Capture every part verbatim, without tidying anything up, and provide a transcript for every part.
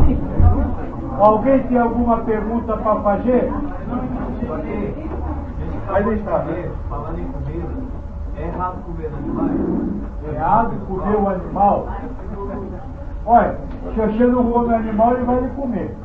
Alguém tem alguma pergunta para fazer? Vai deixar. Falando em comida, é errado comer animais? É errado comer o animal? Olha, se você não come animal, ele vai lhe comer.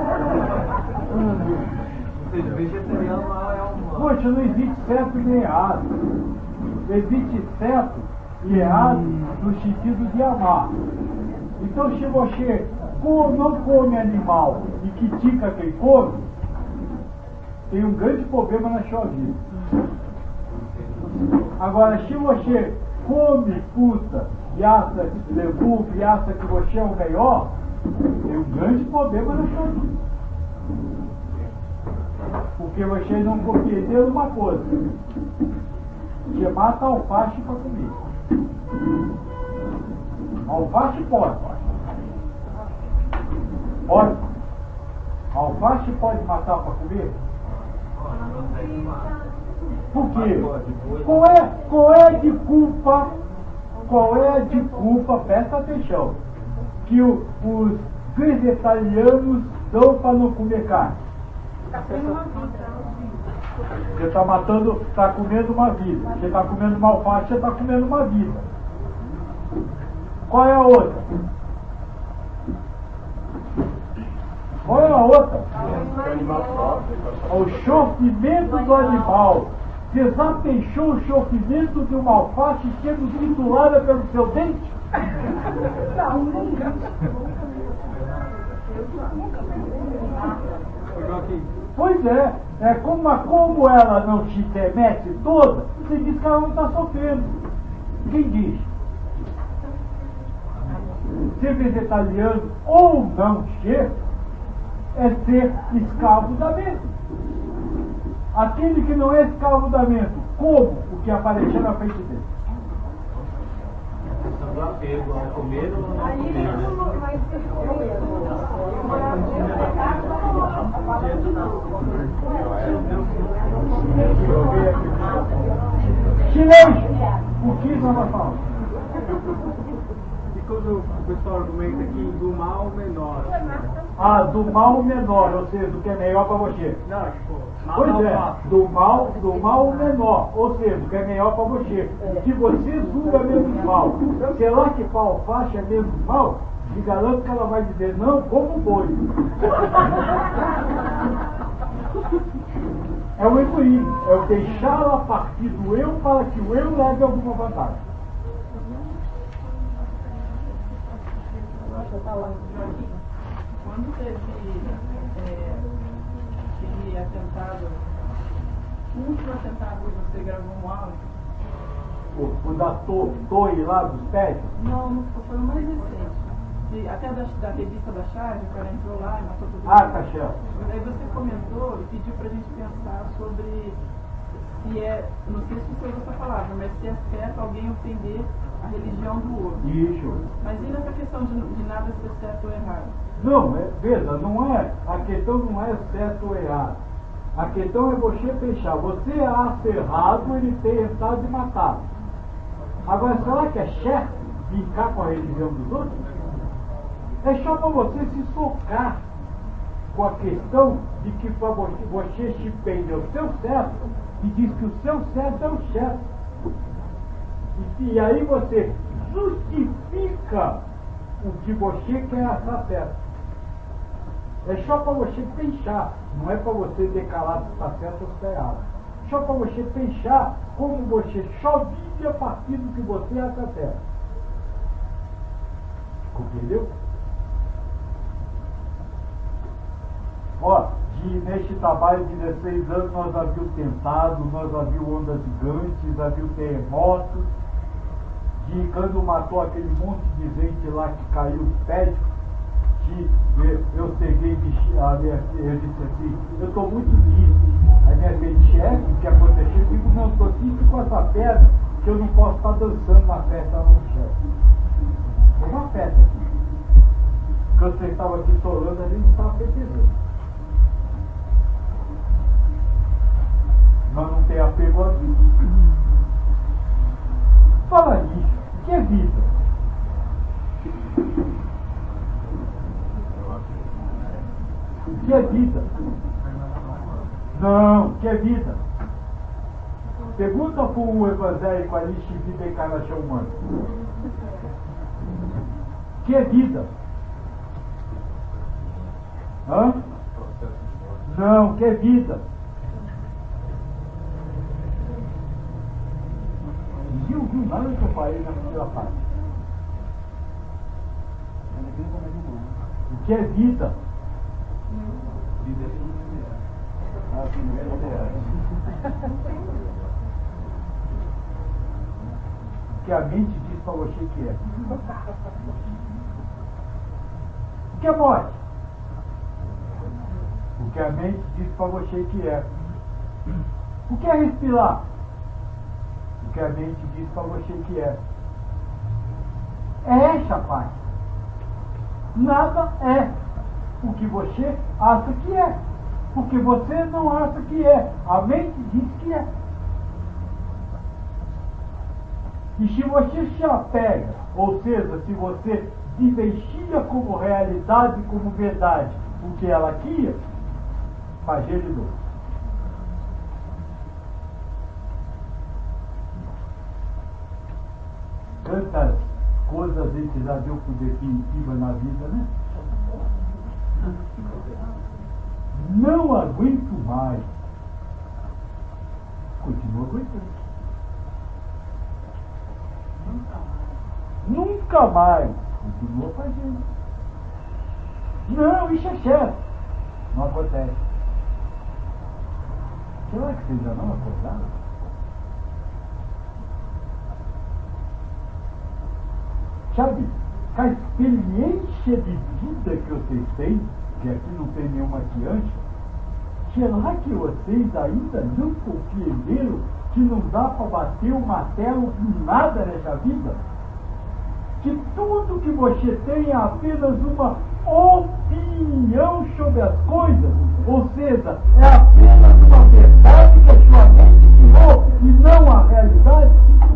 Ou seja, vegetariano não é um... Poxa, não existe certo nem errado. Existe certo e errado no sentido de amar. Então, se você não come animal e critica quem come, tem um grande problema na sua vida. Agora, se você come fruta e acha legume e acha que você é o melhor, tem um grande problema na sua vida. Porque você não compreendeu uma coisa. Você mata alface para comer. Alface pode. Pode. Alface pode matar para comer? Por quê? Qual é, qual é de culpa, qual é de culpa, presta atenção, que o, os vegetarianos dão para não comer carne? Você está matando, está comendo uma vida. Você está comendo uma alface, você está comendo uma vida. Qual é a outra? Qual é a outra? O sofrimento do animal. Você já pensou o sofrimento de uma alface sendo triturada pelo seu dente? Pois é, é como, como ela não se remete toda, você diz que ela não está sofrendo. Quem diz? Ser vegetariano ou não ser, é ser escravo da mente. Aquele que não é escravo da mente, como o que apareceu na frente dele? Do apego ao comer ou não comer? Silêncio! O que nós falamos? E quando o pessoal argumenta aqui do mal menor? Ah, do mal menor, ou seja, do que é melhor para você. Não, tipo, Pois é, do mal, do mal menor, ou seja, do que é melhor para você. Se você julga menos mal, será que para a alface é menos mal? Te garanto que ela vai dizer não, como boi. É o egoísmo, é o deixar a partir do eu para que o eu leve alguma vantagem. Quando teve é, aquele atentado, o último atentado que você gravou um áudio? O, o da to, Torre lá dos pés? Não, não foi o mais recente. E até da, da revista da Charge, o cara entrou lá e matou todo mundo. Ah, Cachel. Aí você comentou e pediu pra gente pensar sobre se é, não sei se você usa essa palavra, mas se é certo alguém ofender a religião do outro. Isso. Mas e nessa questão de, de nada ser certo ou errado? Não, é, veja, não é, a questão não é certo ou errado. A questão é você pensar, você acha errado ele ter entrado e matado. Agora, será que é certo brincar com a religião dos outros? É só para você se socar com a questão de que para você, você se pende ao seu certo e diz que o seu certo é o certo. E, e aí você justifica o que você quer achar certo. É só para você pensar, não é para você declarar se está certo ou se está errado. Só para você pensar como você só vive a partir do que você acha certo. Compreendeu? Ó, de, neste trabalho de dezesseis anos nós havíamos tentado, nós havíamos ondas gigantes, havíamos terremotos, de quando matou aquele monte de gente lá que caiu pé, que eu, eu peguei a minha eu disse assim, eu estou muito triste. Aí minha gente, chefe, o que aconteceu? Eu digo, não, estou triste com essa perna, que eu não posso estar dançando na festa lá no chefe. Foi uma festa aqui. Quando você estava aqui solando, a gente estava festejando. Nós não tem apego à vida. Fala nisso, o que é vida? Eu acho que é vida. Não, que é vida. Pergunta para o evangélico ali se vida é encarnação humana. Que é vida? Hã? Não, que é vida. Viu, viu nada que eu falei na primeira parte. O que é vida? Vida é O que a mente diz para você que é. O que é morte? O que a mente diz para você que é. O que é respirar? O que a mente diz para você que é. É essa parte. Nada é o que você acha que é. Porque você não acha que é. A mente diz que é. E se você se apega, ou seja, se você investiga como realidade, como verdade, o que ela quer, faz ele doce. Tantas coisas a gente já deu por definitiva na vida, né? Não aguento mais. Continua aguentando. Nunca mais. Continua fazendo. Não, isso é certo. Não acontece. Será que vocês já não acordaram? Sabe, a experiência de vida que vocês têm, que aqui não tem nenhuma aqui antes, será que vocês ainda não compreenderam que não dá para bater o martelo em nada nessa vida? Que tudo que você tem é apenas uma opinião sobre as coisas, ou seja, é apenas uma verdade que a sua mente criou e não a realidade?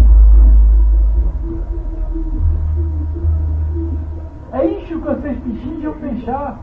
É isso que vocês precisam pensar.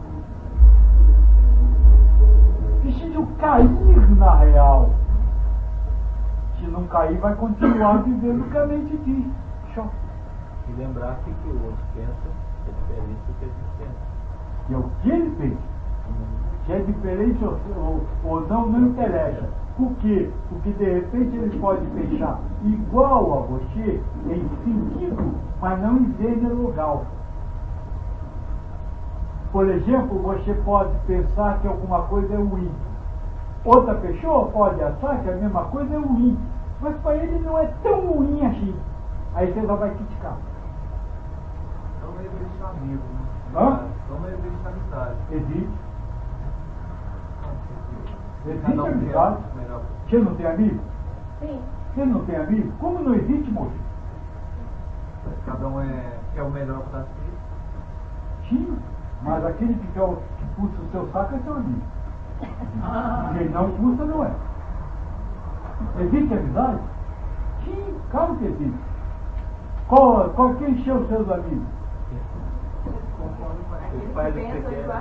Precisam cair na real. Se não cair, vai continuar vivendo o que a mente diz. Só. E lembrar que o que o outro pensa é diferente do que a gente pensa. E é o que ele pensa. Se é diferente ou, ou, ou não, não interessa. Por quê? Porque de repente ele pode pensar igual a você em sentido, mas não em gênero legal. Por exemplo, você pode pensar que alguma coisa é ruim. Outra pessoa pode achar que a mesma coisa é ruim. Mas para ele não é tão ruim assim. Aí você já vai criticar. Não existe amigo, né? Hã? Não existe amizade. Existe. Existe Cada um amizade. quer melhor. Você não tem amigo? Sim. Você não tem amigo? Como não existe, moço? Cada um é, quer o melhor para si. Sim. Mas aquele que, quer o, que puxa o seu saco é seu amigo. Quem não puxa não é. Existe amizade? Sim, claro que existe. Qual, qual, quem são os seus amigos? Ele faz o que você quer.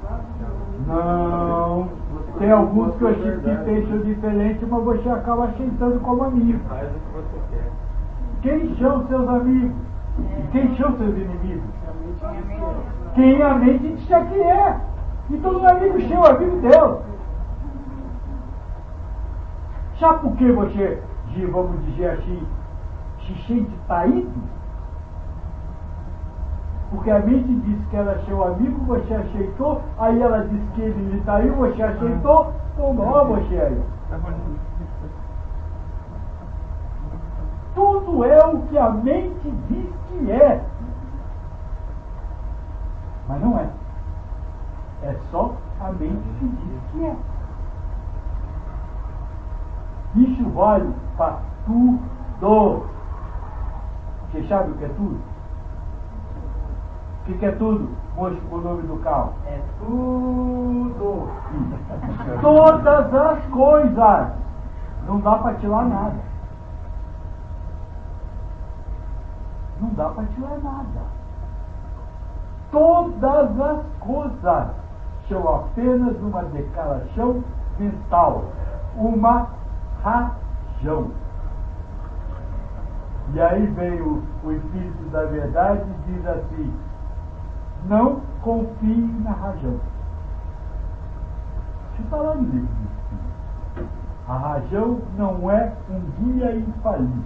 Não. Tem alguns que eu acho que pensam diferente, mas você acaba aceitando como amigo. Faz o que você quer. Quem são os seus amigos? E quem são os seus inimigos? Quem a mente diz que é. Então não é amigo seu, é amigo dela. Sabe por que você, vamos dizer assim, se sente traído? Porque a mente diz que ela é seu amigo, você aceitou, aí ela diz que ele lhe traiu, você aceitou, toma, ó você aí. Tudo é o que a mente diz que é. Mas não é. É só a mente que diz que é. Isso vale para tudo. Você sabe o que é tudo? O que, que é tudo? Mostre o nome do carro. É tudo. Todas as coisas. Não dá para tirar nada. Não dá para tirar nada. Todas as coisas acham apenas uma declaração mental, uma razão. E aí vem o, o Espírito da Verdade e diz assim: não confie na razão. Isso está lá no livro do Espírito. A razão não é um guia infalível.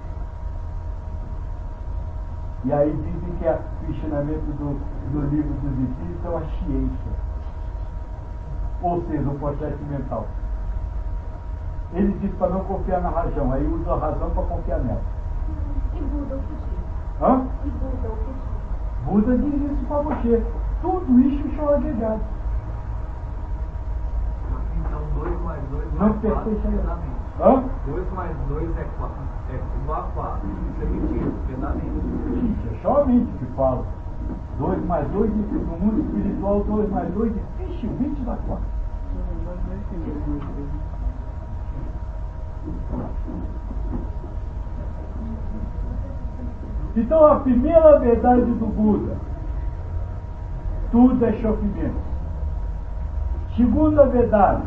E aí dizem que é o ensinamento do, do livro dos Espíritos é uma ciência. Ou seja, um processo mental. Ele diz para não confiar na razão, aí usa a razão para confiar nela. E Buda o que diz? Hã? E Buda o que diz? Buda diz isso para você. Tudo isso são agregados. Então dois mais dois Não mais quatro pertence a é ele. da mente. Hã? dois mais dois é quatro. É igual a quatro. Isso é mentira, porque é da mente. Gente, é só a mente que fala. dois mais dois, no mundo espiritual, dois mais dois dificilmente dá quatro. Então a primeira verdade do Buda: tudo é sofrimento. Segunda verdade: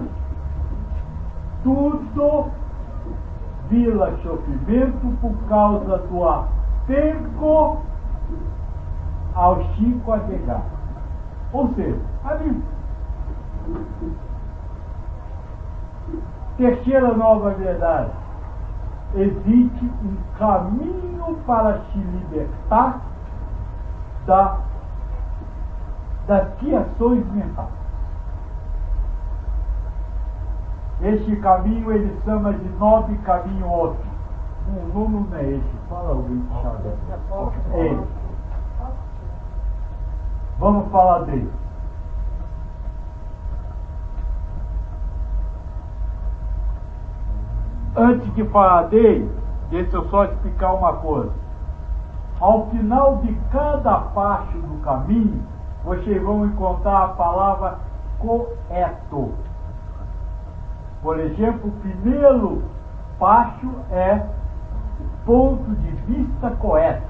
tudo vira sofrimento por causa do apego ao cinco agregados. Ou seja, a mim. Terceira nova verdade: existe um caminho para se libertar da, das criações mentais. Este caminho ele chama de nove caminho ótimo. O nome não é esse, fala alguém que sabe. É esse. Vamos falar dele. Antes de falar dele, deixa eu só explicar uma coisa. Ao final de cada passo do caminho, vocês vão encontrar a palavra correto. Por exemplo, o primeiro passo é o ponto de vista correto.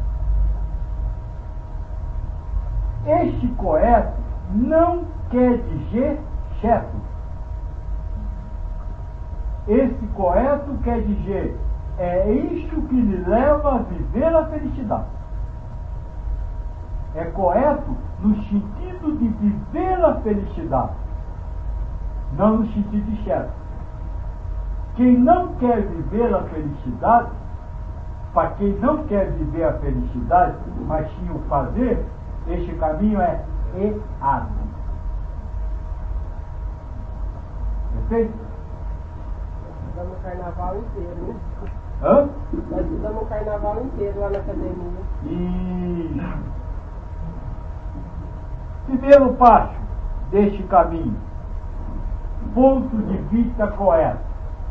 Este correto não quer dizer certo. Esse correto quer dizer, é isso que lhe leva a viver a felicidade. É correto no sentido de viver a felicidade, não no sentido de certo. Quem não quer viver a felicidade, para quem não quer viver a felicidade, mas sim o fazer, este caminho é errado. Perfeito? Estudamos o carnaval inteiro, né? Hã? Nós estudamos o carnaval inteiro lá na academia. E primeiro passo deste caminho: ponto de vista correto.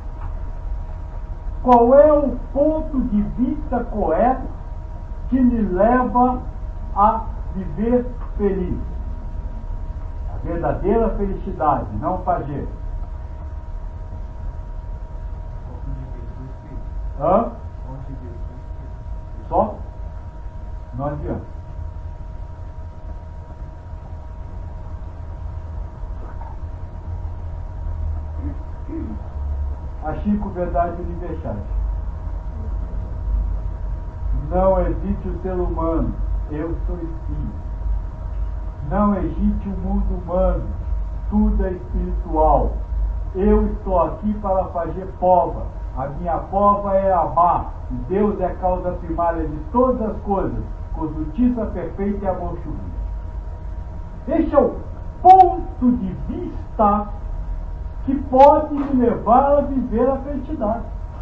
Qual é o ponto de vista correto que lhe leva a viver feliz? A verdadeira felicidade, não fazer. Hã? Só? Não adianta. As cinco verdades universais. Não existe o ser humano, eu sou espírito. Não existe o mundo humano, tudo é espiritual. Eu estou aqui para fazer prova. A minha prova é amar. E Deus é a causa primária de todas as coisas, com justiça perfeita e amor sublime. Este é o ponto de vista que pode me levar a viver a felicidade.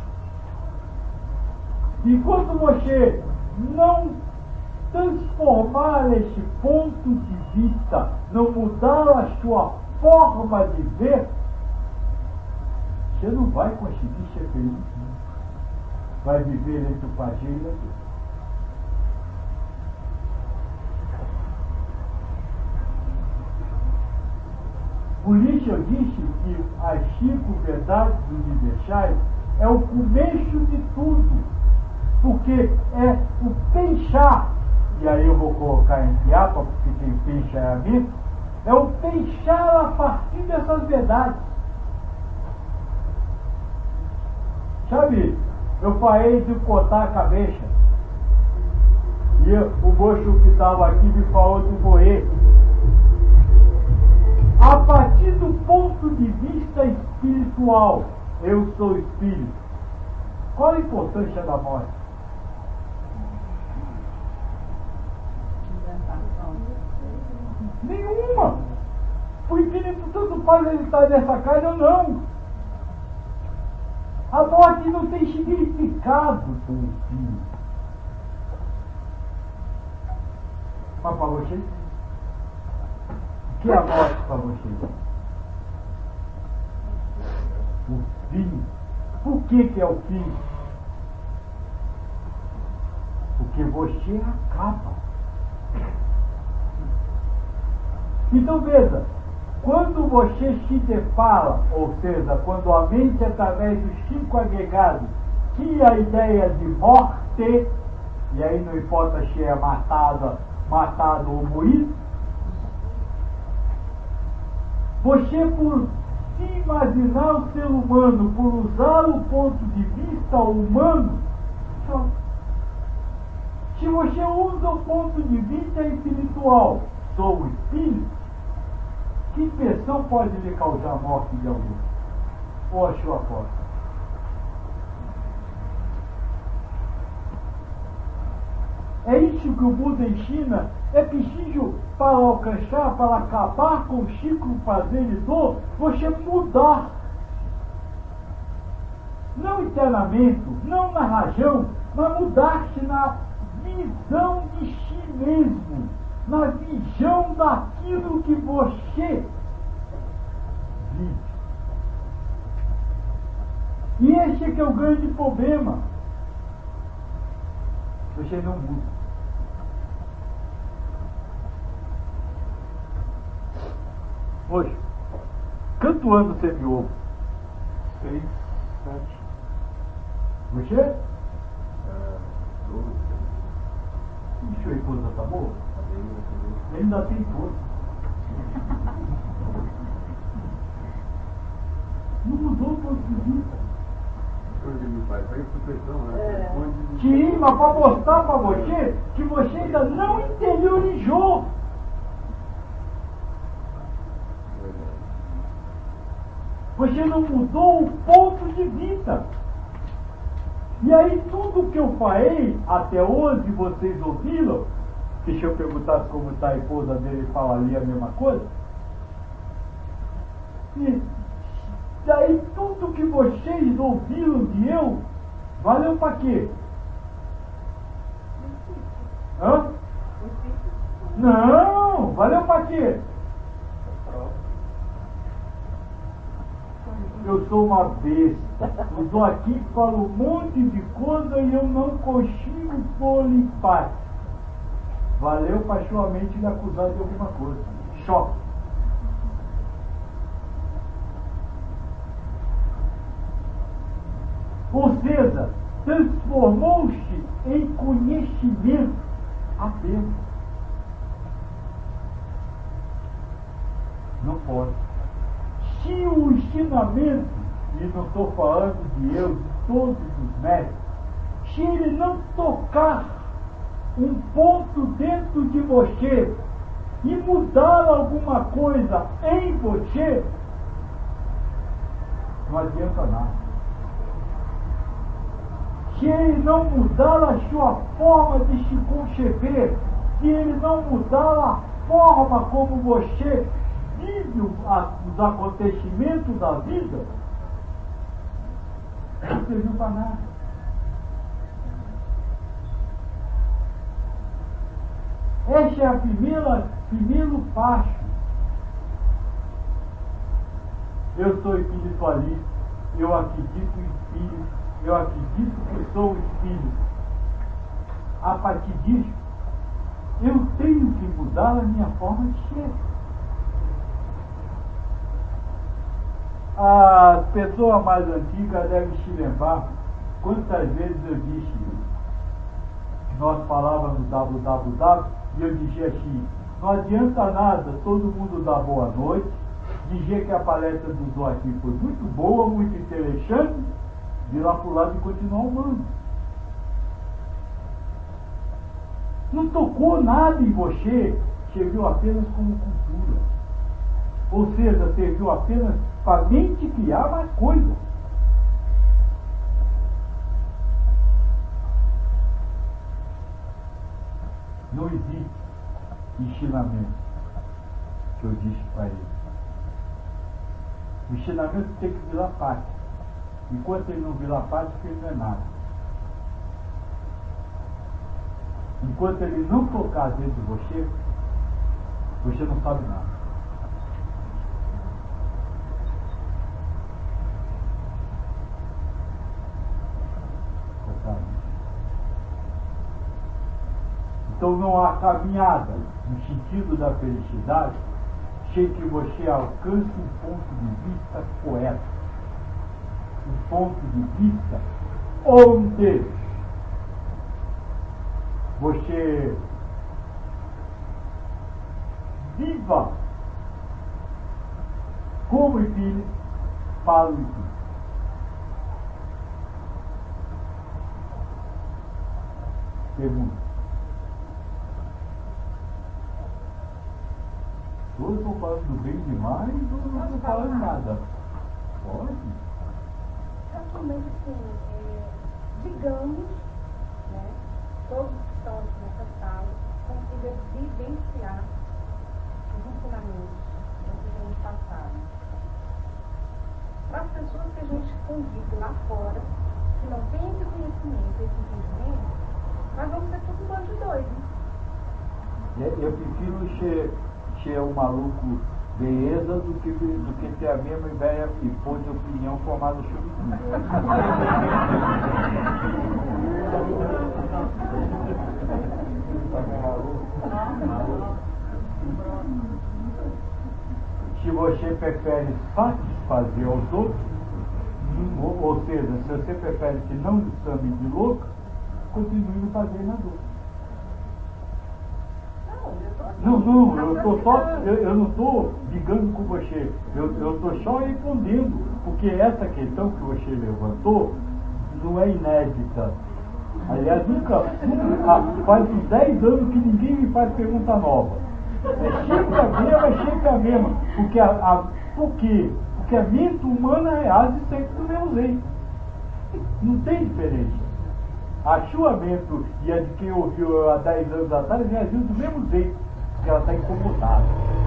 E quando você não transformar esse ponto de vista, não mudar a sua forma de ver, você não vai conseguir ser feliz. Não. Vai viver entre o prazer e a dor. Por isso eu disse que as cinco verdades universais é o começo de tudo. Porque é o pensar, e aí eu vou colocar entre aspas, porque quem pensa é a mente, É o fechar a partir dessas verdades. Sabe, eu falei de cortar a cabeça. E eu, o moço que estava aqui me falou de morrer. A partir do ponto de vista espiritual, eu sou espírito. Qual a importância da morte? Nenhuma! O espírito tanto faz ele estar nessa casa ou não. A morte não tem significado para o espírito. Mas para você? O que é a morte para você? O fim. Por que que é o fim? Porque você acaba. Então veja, quando você se depara, ou seja, quando a mente através dos cinco agregados cria a ideia de morte, e aí não importa se é matada, matado ou moído, você por se imaginar o ser humano, por usar o ponto de vista humano, só. Se você usa o ponto de vista espiritual, sou o espírito, que impressão pode lhe causar a morte de alguém? Ou a sua porta? É isso que o Buda ensina. É preciso, para alcançar, para acabar com o ciclo prazer e dor, você mudar. Não internamente, não na razão, mas mudar-se na visão de si mesmo, na visão daquilo que você vive. E esse é que é o grande problema. Você não muda. Hoje, quanto ano você me ouve? Seis, sete. Você? É, doze. E sua esposa tá boa? Ele ainda tem força. Não mudou o ponto de vista. Sim, mas para mostrar para você que você ainda não interiorizou. Você não mudou o ponto de vista. E aí tudo que eu falei, até hoje vocês ouviram, que se eu perguntasse como está a esposa dele, falaria a mesma coisa. E daí tudo que vocês ouviram de eu, valeu para quê? Hã? Não, valeu para quê? Eu sou uma besta. Eu estou aqui e falo um monte de coisa e eu não consigo pôr em paz. Valeu para sua mente me acusar de alguma coisa. Choque. Ou seja, transformou-se em conhecimento apenas. Não pode. Se o ensinamento, e não estou falando de eu, de todos os mestres, se ele não tocar um ponto dentro de você e mudar alguma coisa em você, não adianta nada. Se ele não mudar a sua forma de se conceber, se ele não mudar a forma como você vive os acontecimentos da vida, não serviu para nada. Esse é o primeiro, primeiro passo. Eu sou espiritualista, eu acredito em espírito, eu acredito que sou espírito. A partir disso, eu tenho que mudar a minha forma de ser. As pessoas mais antigas devem se lembrar quantas vezes eu disse, nós falávamos www, e eu dizia assim, Não adianta nada todo mundo dar boa noite, dizer que a palestra do Joaquim foi muito boa, muito interessante, virar para o lado e continuar humano. Não tocou nada em você, serviu apenas como cultura. Ou seja, serviu apenas para a mente criar mais coisas. Não existe ensinamento que eu disse para ele. O ensinamento tem que virar prática. Enquanto ele não virar prática, ele não é nada. Enquanto ele não tocar dentro de você, você não sabe nada. Então não há caminhada no sentido da felicidade sem que você alcance um ponto de vista poético, um ponto de vista onde você viva como espírito para o espírito. Pergunta. Ou eu estou falando bem demais ou não estou falando nada? Pode? Mas assim, é, digamos, né, todos que estão nessa sala consigam vivenciar os ensinamentos que a gente passaram. Para as pessoas que a gente convive lá fora, que não têm esse conhecimento, esse entendimento, nós vamos ser tudo um bando de doidos. Eu prefiro ser, ser um maluco beleza do que, do que ter a mesma ideia e pôr de opinião formada sobre tudo. Se você prefere satisfazer aos outros, ou, ou seja, se você prefere que não lhe chame de louco, continue fazendo a dor. Não, não, eu, tô só, eu, eu não estou brigando com você, eu estou só respondendo, porque essa questão que você levantou não é inédita. Aliás, nunca, nunca faz uns dez anos que ninguém me faz pergunta nova. É sempre a mesma, é sempre a mesma. Porque a, a, por quê? Porque a mente humana reage sempre do mesmo jeito. Não tem diferença. Achuamento e a de quem ouviu há dez anos atrás reagiu do mesmo jeito, porque ela está incomodada.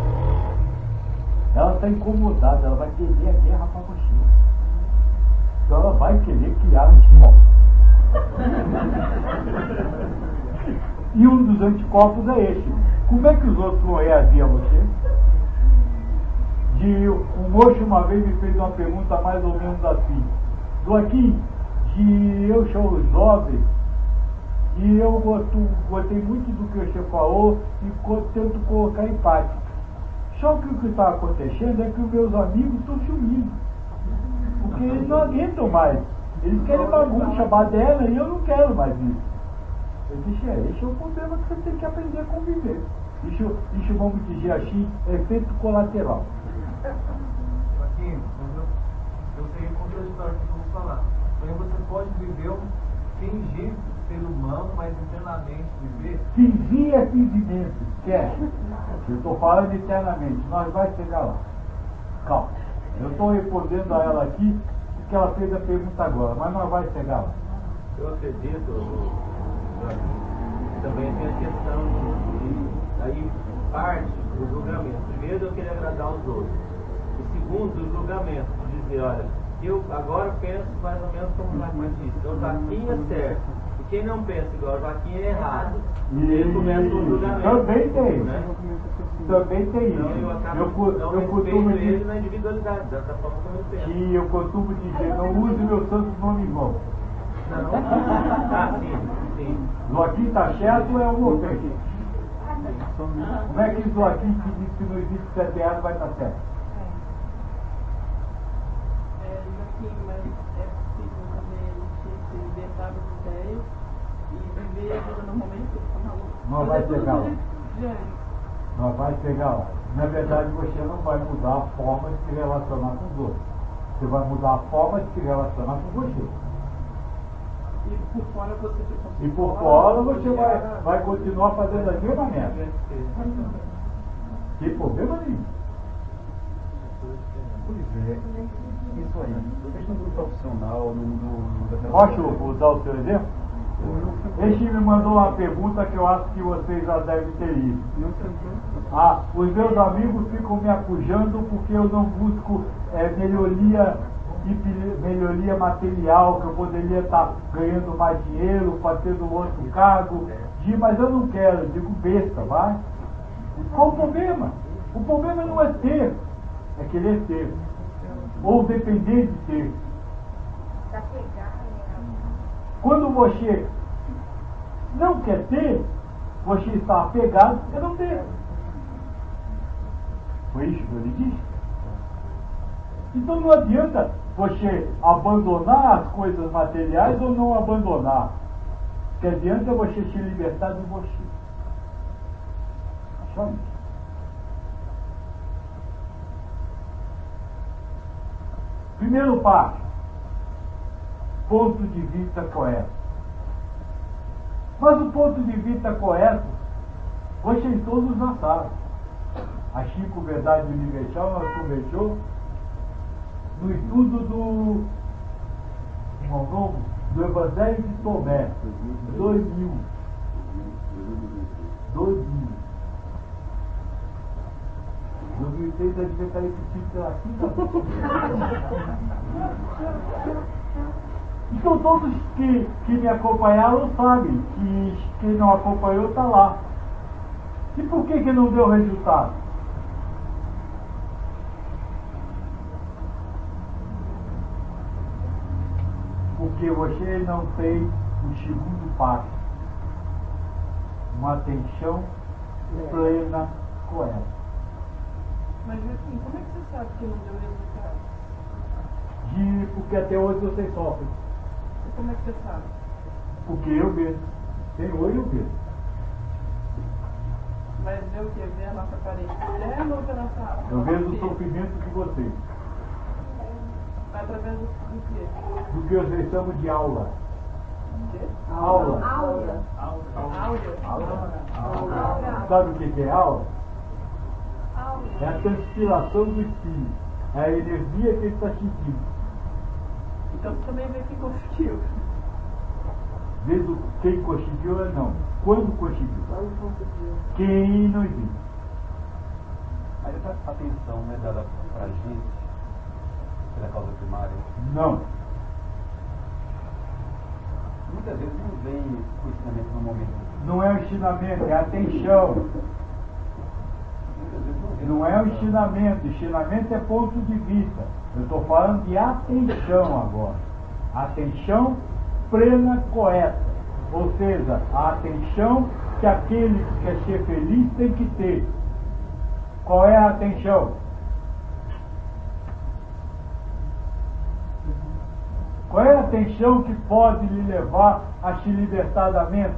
Ela está incomodada, ela vai querer a guerra para você. Então ela vai querer criar anticorpos. E um dos anticorpos é esse. Como é que os outros vão reagir a você? De, o moço uma vez me fez uma pergunta mais ou menos assim: Joaquim, que eu sou jovem e eu gostei muito do que você falou e tento colocar em prática. Só que o que está acontecendo é que os meus amigos estão sumindo. Porque eles não aguentam mais. Eles querem bagunça, baderna, e eu não quero mais isso. Eu disse, é, esse é o problema que você tem que aprender a conviver. Isso, isso vamos dizer assim, é efeito colateral. Aqui, eu, eu sei contraditório que eu vou falar. Porém, você pode viver, um, fingir ser humano, mas internamente viver. Fingir é fingimento, esquece. Eu estou falando internamente, nós vamos chegar lá. Calma. Eu estou respondendo a ela aqui, porque ela fez a pergunta agora, mas nós vamos chegar lá. Eu acredito, também tem a questão de, aí parte do julgamento. Primeiro, eu queria agradar os outros. E segundo, o julgamento, de dizer, olha, eu agora penso mais ou menos como o Joaquim disse. Então, o Joaquim é certo. E quem não pensa igual o Joaquim é errado. E ele começa o julgamento. Também tem. Né? Também tem então, isso. Eu acabo eu, eu, não eu respeito ele na individualidade, da forma como eu penso. E eu costumo dizer, não use meu santo nome em vão. Não. Ah, sim, sim. Joaquim está certo ou é um outro aqui? Como é que Joaquim que diz que não existe sete reais vai estar certo? É, Joaquim, mas é possível também a gente se libertar das ideias e viver a vida normalmente, como você falou. Não vai chegar lá. Nós vai chegar lá. Na verdade, você não vai mudar a forma de se relacionar com os outros. Você vai mudar a forma de se relacionar com você. E por fora você fica E por fora você vai, vai continuar fazendo a mesma merda. Tem problema nenhum. Pois é. Isso aí. Seja no mundo profissional, no mundo... Posso usar o seu exemplo? Este me mandou uma pergunta que eu acho que vocês já devem ter lido. Ah, os meus amigos ficam me acusando porque eu não busco é, melhoria, e melhoria material, que eu poderia estar ganhando mais dinheiro, fazendo outro cargo. Digo, mas eu não quero, eu digo besta, vai. Qual o problema? O problema não é ter, é querer ter. Ou depender de ter. Quando você não quer ter, você está apegado a não ter. Foi isso que ele disse? Então não adianta você abandonar as coisas materiais ou não abandonar. O que adianta é você se libertar de você. Só isso. Primeiro passo. Ponto de vista correto. Mas o ponto de vista correto, vocês todos já sabem. A Chico Verdade Universal nós conversou no estudo do, novo, do Evangelho de Tomé, dois mil. dois mil. dois mil e seis já devia estar repetido pela quinta. Então todos que, que me acompanharam sabem que quem não acompanhou está lá. E por que que não deu resultado? Porque você não tem o segundo passo. Uma atenção plena, correta. Mas assim, como é que você sabe que não deu resultado? De, porque até hoje vocês sofrem. E como é que você sabe? Porque eu mesmo. Tem hoje eu mesmo. Mas ver o quê? Ver a nossa parede externa ou ver a nossa alma? Eu vejo o sofrimento de vocês. Através do, do quê? Do que vocês chamam de aula. O quê? Aula. Aura. Áurea. Aura. Sabe o que que é aula? Aura. É a transpiração do espírito. É a energia que ele está sentindo. Então você também vê quem conseguiu. Vendo quem conseguiu ou não. Quando conseguiu. Quando conseguiu. Quem não existe. Aí essa atenção não é dada pra gente, pela causa primária. Não. Muitas vezes não vem o ensinamento no momento. Não é o ensinamento, é a atenção. Muitas vezes não vem. Não é o ensinamento. Ensinamento é ponto de vista. Eu estou falando de atenção agora. Atenção plena, correta. Ou seja, a atenção que aquele que quer ser feliz tem que ter. Qual é a atenção? Qual é a atenção que pode lhe levar a se libertar da mente?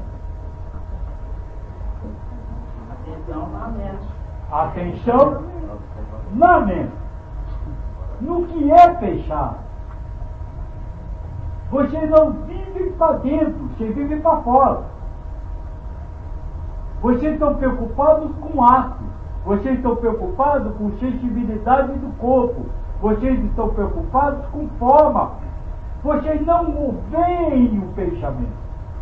Atenção na mente. Atenção na mente. No que é fechado. Você não vive para dentro, você vive para fora. Vocês estão preocupados com atos. Vocês estão preocupados com sensibilidade do corpo. Vocês estão preocupados com forma. Vocês não veem o pensamento.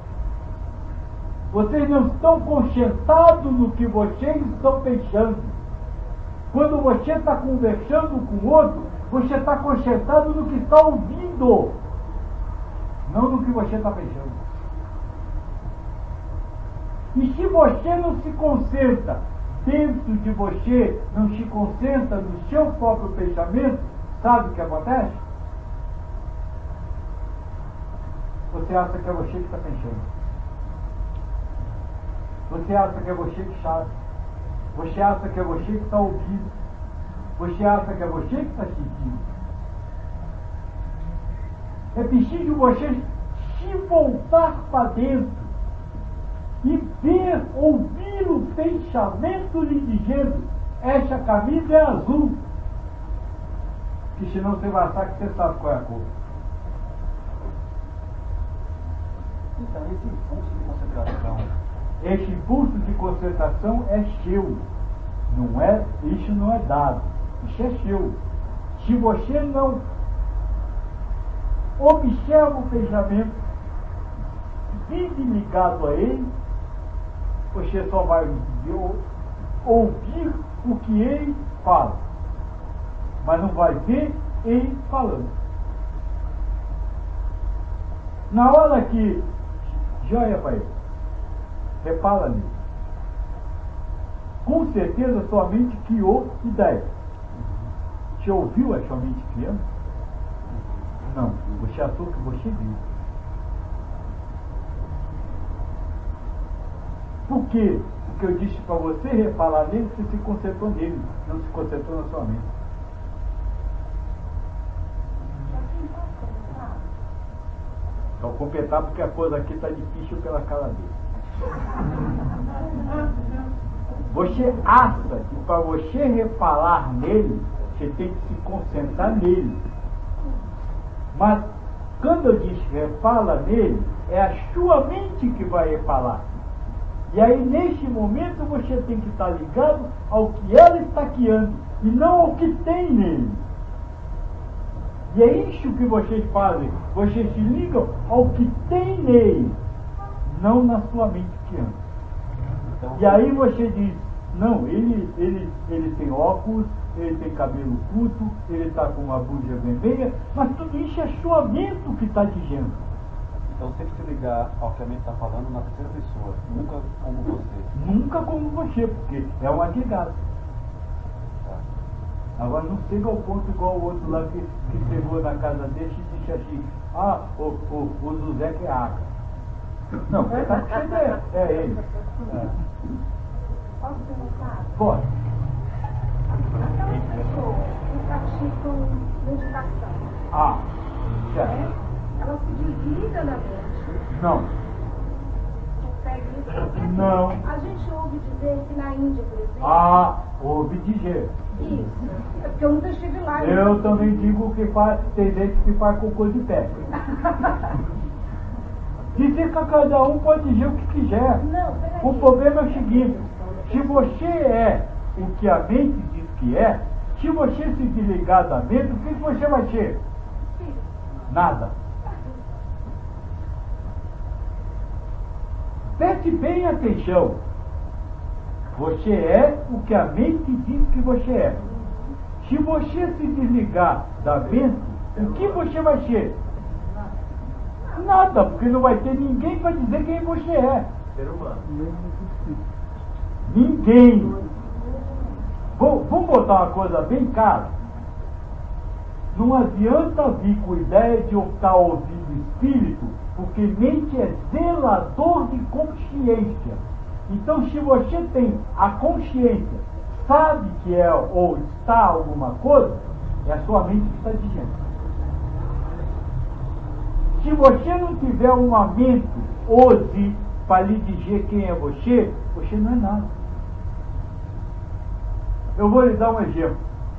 Vocês não estão concentrados no que vocês estão pensando. Quando você está conversando com o outro, você está concentrado no que está ouvindo, não no que você está pensando. E se você não se concentra dentro de você, não se concentra no seu próprio pensamento, sabe o que acontece? Você acha que é você que está pensando. Você acha que é você que sabe. Você acha que é você que está ouvindo. Você acha que é você que está sentindo. É preciso você se voltar para dentro e ver, ouvir aquilo pensamento lhe dizendo, essa camisa é azul. Que senão você vai achar que você sabe qual é a cor. Então, esse impulso de concentração, Esse impulso de concentração é seu. Não é, isso não é dado. Isso é seu. Se você não observa o pensamento, vive ligado a ele, você só vai ouvir o que ele fala, mas não vai ver ele falando. Na hora que joia para ele, repara nele, com certeza sua mente criou ideia. Você ouviu a sua mente criando? Não, você achou que você viu. Por quê? Porque eu disse para você reparar nele, você se concentrou nele, não se concentrou na sua mente. Vou completar porque a coisa aqui está difícil pela cara dele. Você acha que para você reparar nele, você tem que se concentrar nele. Mas quando eu disse repara nele, é a sua mente que vai reparar. E aí nesse momento você tem que estar ligado ao que ela está criando e não ao que tem nele. E é isso que vocês fazem. Vocês se ligam ao que tem nele, não na sua mente criando. Então, e aí você diz, não, ele, ele, ele tem óculos, ele tem cabelo curto, ele está com uma blusa vermelha, mas tudo isso é sua mente que está dizendo. Então sempre se ligar ao que a mente está falando na terceira pessoa, nunca como você. Nunca como você, porque é um agregado. Tá. Agora não chega ao ponto igual o outro lá que, que chegou na casa dele e disse assim, ah, o, o, o José que é água. Não, você está com ideia, é ele. É. Posso perguntar? Pode. Aquelas pessoas que praticam meditação, Ah, certo. né? Ela se desliga da mente. Não. Consegue isso? Porque assim, Não. a gente ouve dizer que na Índia, por exemplo. Ah, ouve dizer. Isso. É porque eu nunca estive lá. Eu né? também digo que faz, tem gente que faz cocô de pé. Dizer que cada um pode dizer o que quiser. Não, peraí. O problema é o seguinte, se você é o que a mente diz que é, se você se desligar da mente, o que você vai ser? Nada. Preste bem atenção. Você é o que a mente diz que você é. Se você se desligar da mente, o que você vai ser? Nada, porque não vai ter ninguém para dizer quem você é. Ser humano. Ninguém. Vou- Vamos botar uma coisa bem clara. Não adianta vir com ideia de estar ouvindo o espírito, porque mente é zelador de consciência. Então, se você tem a consciência, sabe que é ou está alguma coisa, é a sua mente que está dizendo. Se você não tiver uma mente hoje para lhe dizer quem é você, você não é nada. Eu vou lhe dar um exemplo.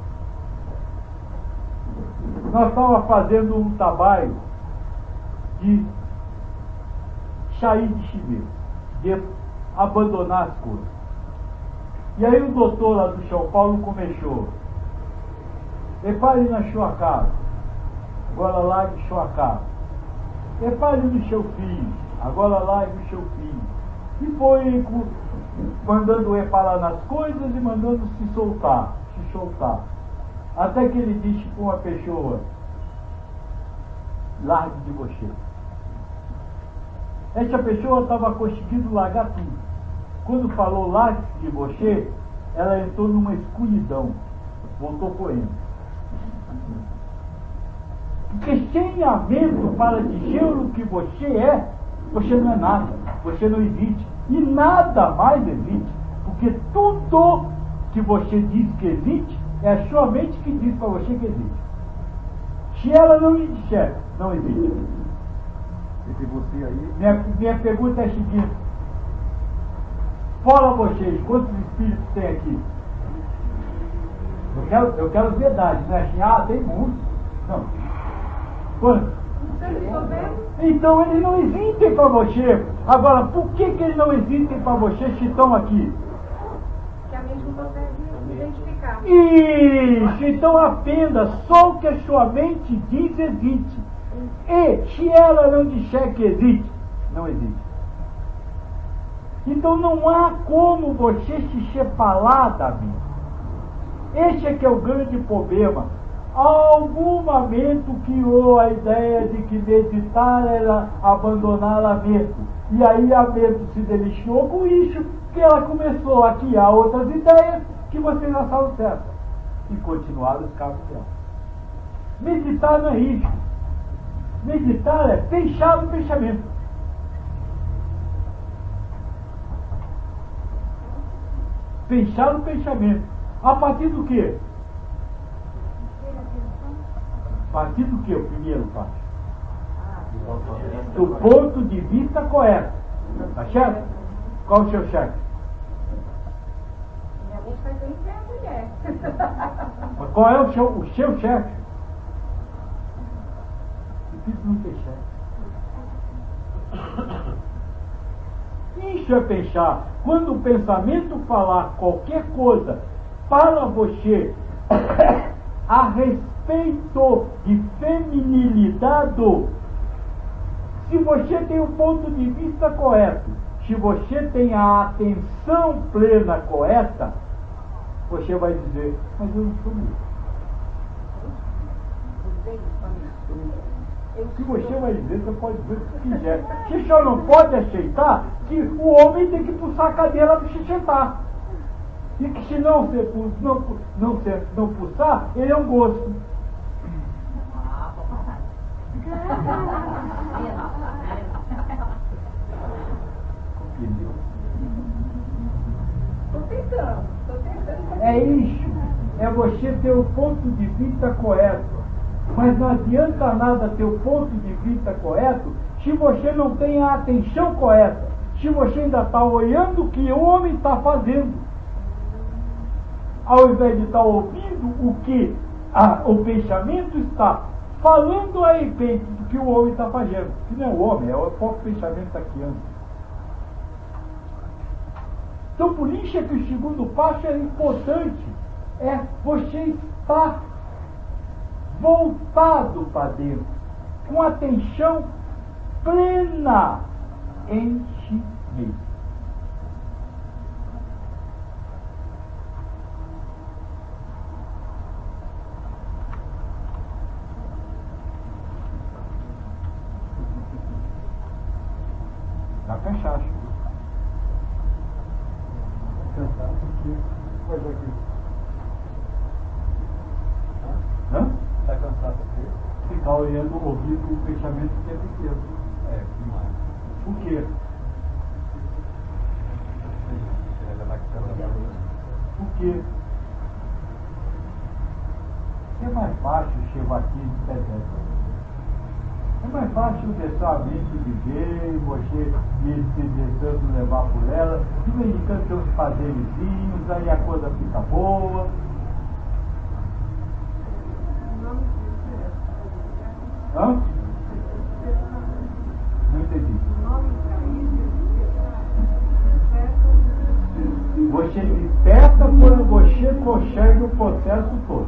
Nós estávamos fazendo um trabalho de sair de si mesmo, de abandonar as coisas. E aí o doutor lá do São Paulo começou. Repare na sua casa, agora largue sua casa. Repare no seu filho, agora largue o seu filho. E foi mandando reparar nas coisas e mandando se soltar, se soltar. Até que ele disse para uma pessoa, largue de você. Essa pessoa estava conseguindo largar tudo. Quando falou largue de você, ela entrou numa escuridão, voltou correndo. Porque sem avento para dizer o que você é, você não é nada, você não existe. E nada mais existe. Porque tudo que você diz que existe, é a sua mente que diz para você que existe. Se ela não lhe disser, não existe. Esse você aí, Minha, minha pergunta é a seguinte: Fora vocês, quantos espíritos tem aqui? Eu quero, eu quero verdade, não é assim, ah, tem muitos. Não. Quantos? Então eles não existem para você. Agora, por que, que eles não existem para você se estão aqui? Que a mente não consegue identificar. Isso, então apenas só o que a sua mente diz existe. E se ela não disser que existe, não existe. Então não há como você se separar da mente. Esse é que é o grande problema. Algum momento criou a ideia de que meditar era abandonar a mente. E aí a mente se deliciou com isso, que ela começou a criar outras ideias que vocês acharam certas. E continuaram os cabos dela. Meditar não é isso. Meditar é fechar o pensamento. Fechar o pensamento. A partir do quê? A partir do que o primeiro passo? Do ponto de vista correto. Tá certo? Qual o seu chefe? Minha mente vai bem ser a mulher. Mas qual é o seu, o seu chefe? Difícil não ter chefe. Isso é pensar. Quando o pensamento falar qualquer coisa para você a respeito de feminilidade, se você tem o ponto de vista correto, se você tem a atenção plena correta, você vai dizer, mas eu não sou mulher. Se você vai dizer, você pode dizer o que quiser. Se só não pode aceitar que o homem tem que puxar a cadeira para se sentar. E que se não, se, não, não, se, não puxar, ele é um gosto. Estou tentando, estou tentando. É isso. É você ter o ponto de vista correto. Mas não adianta nada ter o ponto de vista correto se você não tem a atenção correta. Se você ainda está olhando o que o homem está fazendo. Ao invés de estar ouvindo o que a, o pensamento está falando a respeito do que o homem está fazendo. Que não é o homem, é o próprio pensamento que está criando. Então por isso é que o segundo passo é importante. É você estar voltado para dentro, com atenção plena em si mesmo. Dá cansaço. Cansaço aqui. Coisa aqui. Hã? Está cansado aqui? Ficar olhando, ouvindo o pensamento o tempo inteiro. É, demais. Por quê? Por quê? É mais fácil chegar aqui de pé dentro. É mais fácil deixar a mente viver, você ir se deixando levar por ela, de vez em quando tem uns prazerezinhos, aí a coisa fica boa. Hã? Não entendi. Você liberta quando você consegue o processo todo.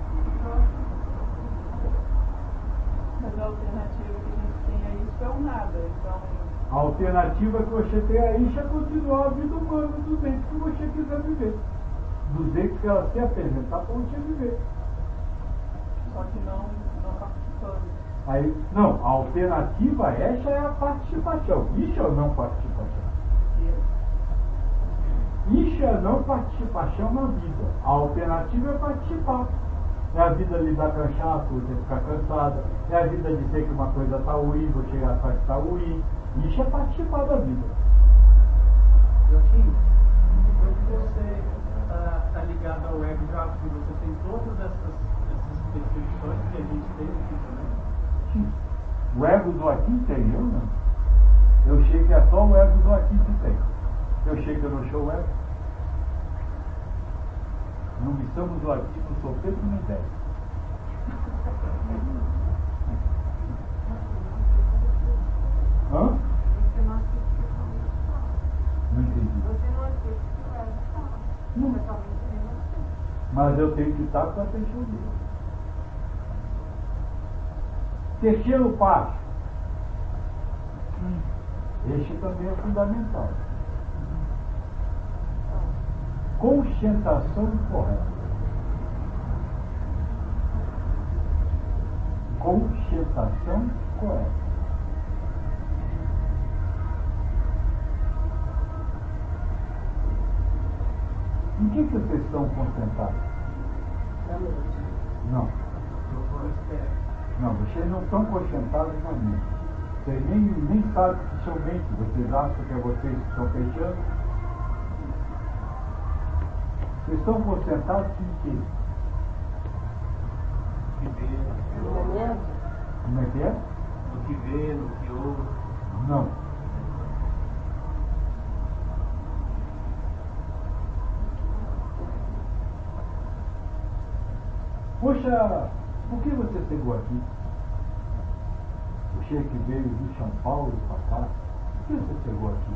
Mas a alternativa que a gente tem aí isso é o nada. Então, A alternativa que você tem aí é continuar a vida humana do jeito que você quiser viver. Do jeito que ela se apresentar para você viver. só que não, não participando. Aí, não, a alternativa essa é a participação. Isso é a não participação. Isso é a não participação na vida. A alternativa é participar. É a vida de dar cansaço, você ficar cansada. É a vida de dizer que uma coisa está ruim, você achar que está ruim. Isso é participar da vida. Joaquim, depois que você está tá ligado ao ego já que você tem todas essas, essas percepções que a gente tem aqui também. Sim. O ego do aqui tem, eu não. Eu sei que é só o ego do aqui que tem. Eu chego no show, é. Não me somos do artigo solteiro nem dez. Hã? Você não assiste o que fala. Não entendi. Você não assiste o que fala. Não, mas talvez você não assiste. Mas eu tenho que estar com a atenção dele. Terceiro passo. Este também é fundamental. Conscientação correta. Conscientação correta. Em que, que vocês estão concentrados? Não. Não, vocês não estão concentrados na mente. Vocês nem, nem sabem que são mente. Vocês acham que é vocês que estão fechando? Vocês estão concentrados em quê? No que vê, Como é que é? no que vê, no que ouve. Não. Poxa, por que você chegou aqui? Você que veio de São Paulo para cá, por que você chegou aqui?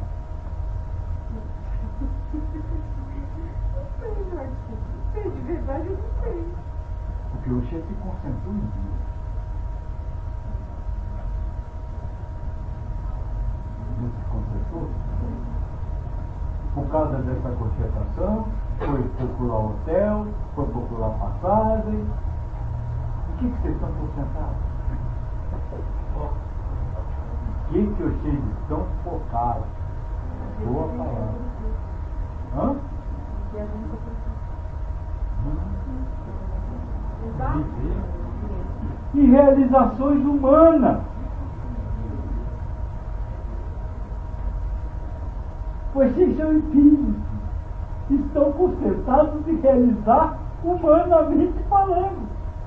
Não sei, Jorge. Não sei, de verdade eu não sei. Porque você se concentrou em mim. Não se concentrou? Por causa dessa concentração, foi procurar hotel, foi procurar passagem. O que, que vocês estão concentrados? O que, que vocês estão focados? Boa palavra. Hã? E realizações humanas. Vocês são espíritos, estão concentrados em realizar humanamente falando.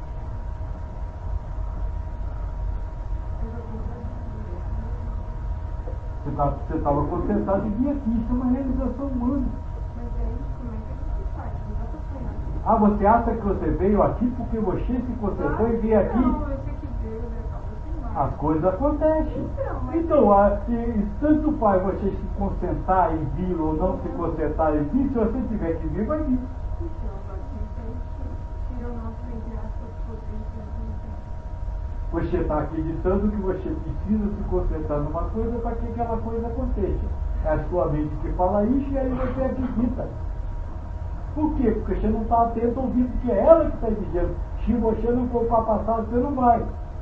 Você estava concentrado em vir aqui, isso é uma realização humana. Mas aí, como é que a gente faz? Não dá pra sonhar. Ah, você acha que você veio aqui porque você se concentrou em vir aqui? Não, eu sei que Deus é tal, você vai. As coisas acontecem. Então, mas- Então, ah, e tanto faz você se concentrar em vir ou não se concentrar em vir, se você tiver que vir, vai vir. Então, agora, isso aí tira o nosso, entre aspas, poder de atenção. Você está acreditando que você precisa se concentrar numa coisa para que aquela coisa aconteça. É a sua mente que fala isso e aí você acredita. Por quê? Porque você não está atento ouvindo que é ela que está dizendo. Se você não for para passar, você não vai.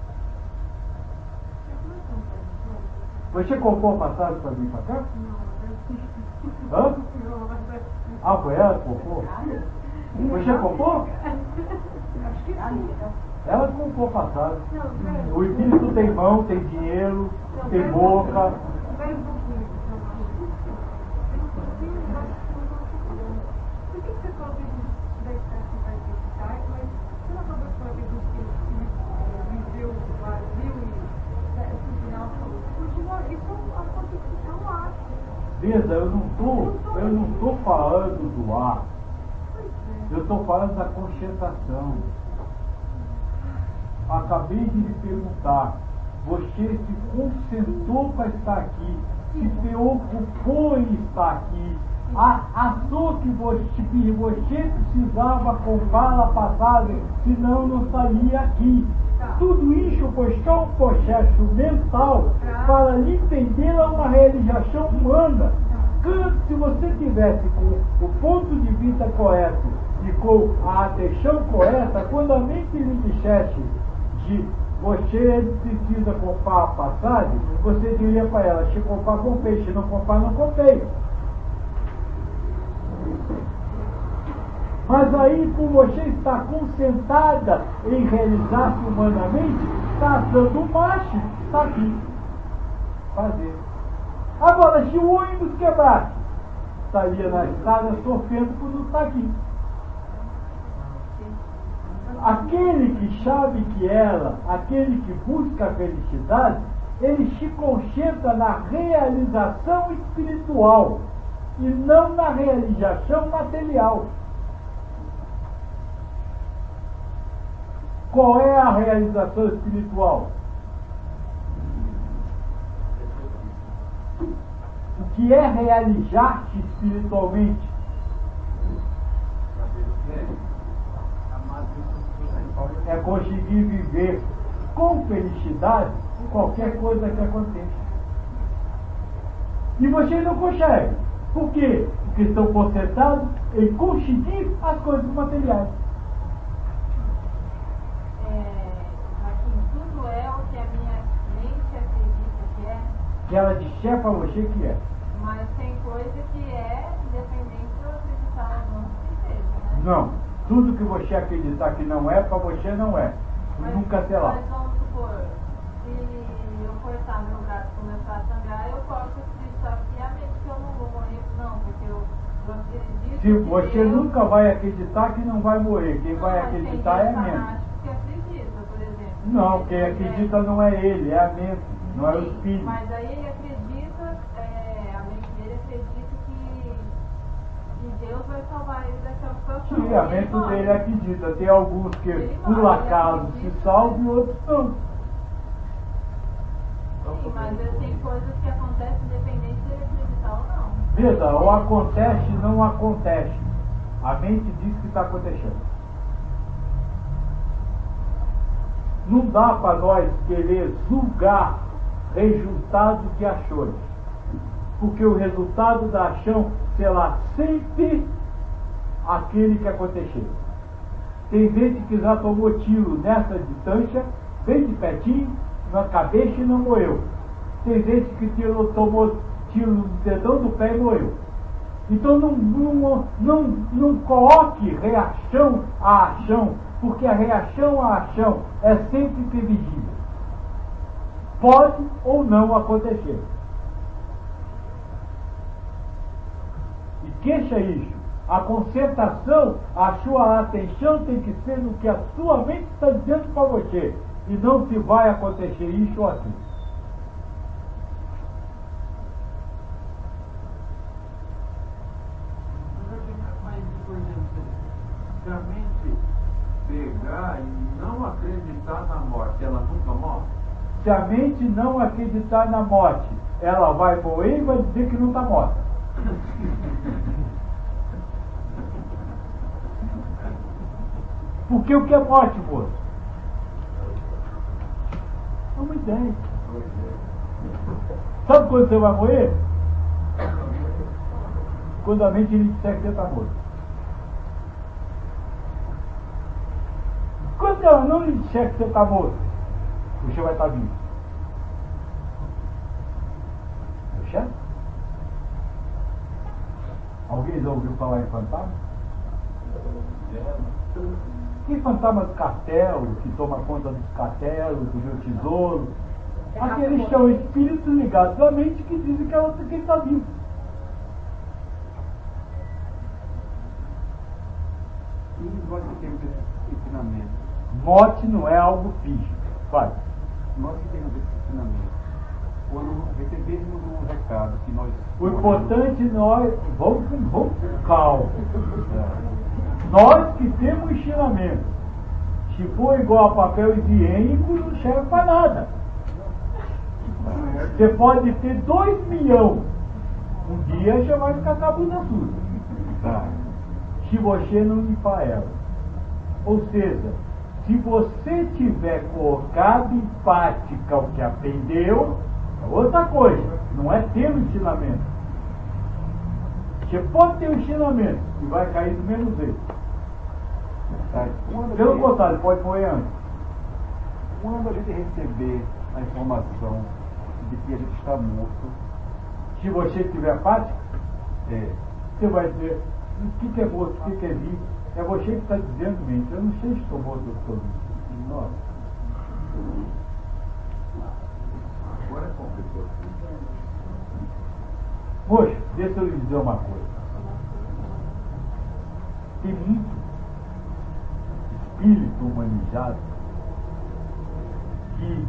Você comprou passagem para vir para cá? Hã? Ah, foi ela que comprou? Você comprou? Acho que sim. Ela comprou passagem. Não, peraí. O espírito tem mão, tem dinheiro, Não, tem peraí. boca. Peraí um pouquinho. Por que você falou que a gente vai estar aqui para acreditar, mas você não acabou de falar que a gente tem que viver o vazio e esse final continua, isso acontece, é um ato. Veja, eu não estou eu não tô falando do ar. Pois é. Eu estou falando da concentração. Acabei de lhe perguntar. Você se concentrou para estar aqui, se preocupou em estar aqui, a- achou que você, que você precisava comprar a passagem, senão não estaria aqui. Tá. Tudo isso foi só um processo mental para lhe entender a uma realização humana. Quando, se você tivesse com o ponto de vista correto e com a atenção correta, quando a mente lhe dissesse de você precisa comprar a passagem, você diria para ela, se comprar, comprei, se não comprar, não comprei. Mas aí, por você estar concentrada em realizar-se humanamente, está achando o máximo, está aqui. Fazer. Agora, se o ônibus quebrasse, estaria na estrada sofrendo por não estar aqui. Aquele que sabe que ela, aquele que busca a felicidade, ele se concentra na realização espiritual. e não na realização material. Qual é a realização espiritual? O que é realizar-se espiritualmente? É conseguir viver com felicidade qualquer coisa que aconteça. E vocês não conseguem. Por quê? Porque estão concentrados em conseguir as coisas materiais. Tudo é o que a minha mente acredita que é. Que ela disser para você que é. Mas tem coisa que é independente de eu acreditar ou não que seja, né? Não. Tudo que você acreditar que não é, para você não é. Mas, nunca será. Mas vamos supor, se eu cortar meu gato e começar a sangrar, eu posso acreditar piamente que eu não vou morrer, não, porque eu, eu acredito. Se você Deus... nunca vai acreditar que não vai morrer, quem não, vai mas acreditar tem é a mente. que acredita, por exemplo. Não, quem acredita não é ele, é a mente, não é o Sim, espírito. mas aí ele acredita, é, a mente dele acredita que, que Deus vai salvar ele daquela situação. Sim, a Ele mente morre. dele acredita. Tem alguns que Ele por morre, acaso ele se acredita. salvam e outros não. Sim, mas tem coisas que acontecem independente de ele acreditar ou não. Veja, ou acontece não acontece. A mente diz que está acontecendo. Não dá para nós querer julgar resultado de ações. Porque o resultado da ação será sempre aquele que aconteceu. Tem gente que já tomou tiro nessa distância, bem de pertinho, na cabeça e não morreu. Tem gente que tirou, tomou tiro no dedão do pé e morreu. Então não, não, não, não coloque reação à ação, porque a reação à ação é sempre previsível. Pode ou não acontecer. E queixa isso. A concentração, a sua atenção tem que ser no que a sua mente está dizendo para você. E não se vai acontecer isso ou aquilo. Mas, por exemplo, se a mente pegar e não acreditar na morte, ela nunca morre? Se a mente não acreditar na morte, ela vai morrer e vai dizer que não está morta. Porque o que é morte, moço? É uma ideia. Sabe quando você vai morrer? Quando a mente lhe disser que você está morto. Quando ela não lhe disser que você está morto, você vai estar vivo. É certo? Alguém já ouviu falar em fantasma? Que fantasma do castelo, que toma conta dos castelos, do meu tesouro? Aqueles são espíritos ligados à mente que dizem que ela que está vivo. E nós que temos esse ensinamento. Morte não é algo físico. Vai. Nós que temos esse ensinamento. Quando recebemos um recado que nós... O importante nós... Vamos, vamos com calma. Nós que temos ensinamento. Se for igual a papel higiênico, não serve para nada. Você pode ter dois milhões. Um dia já vai ficar com a bunda suja. Tá. Se você não limpar ela. Ou seja, se você tiver colocado em prática o que aprendeu, é outra coisa. Não é ter o ensinamento. Você pode ter o ensinamento e vai cair do mesmo jeito. Tá. Pelo contrário, pode morrer antes. Quando a gente receber a informação de que a gente está morto, Se você tiver prática, é, você vai dizer o que, que é morto, o que, que é vivo. É você que está dizendo, mente. Eu não sei se estou morto ou estou vivo. Nossa. Agora é complicado. Moço, deixa eu lhe dizer uma coisa. Tem muito espírito humanizado que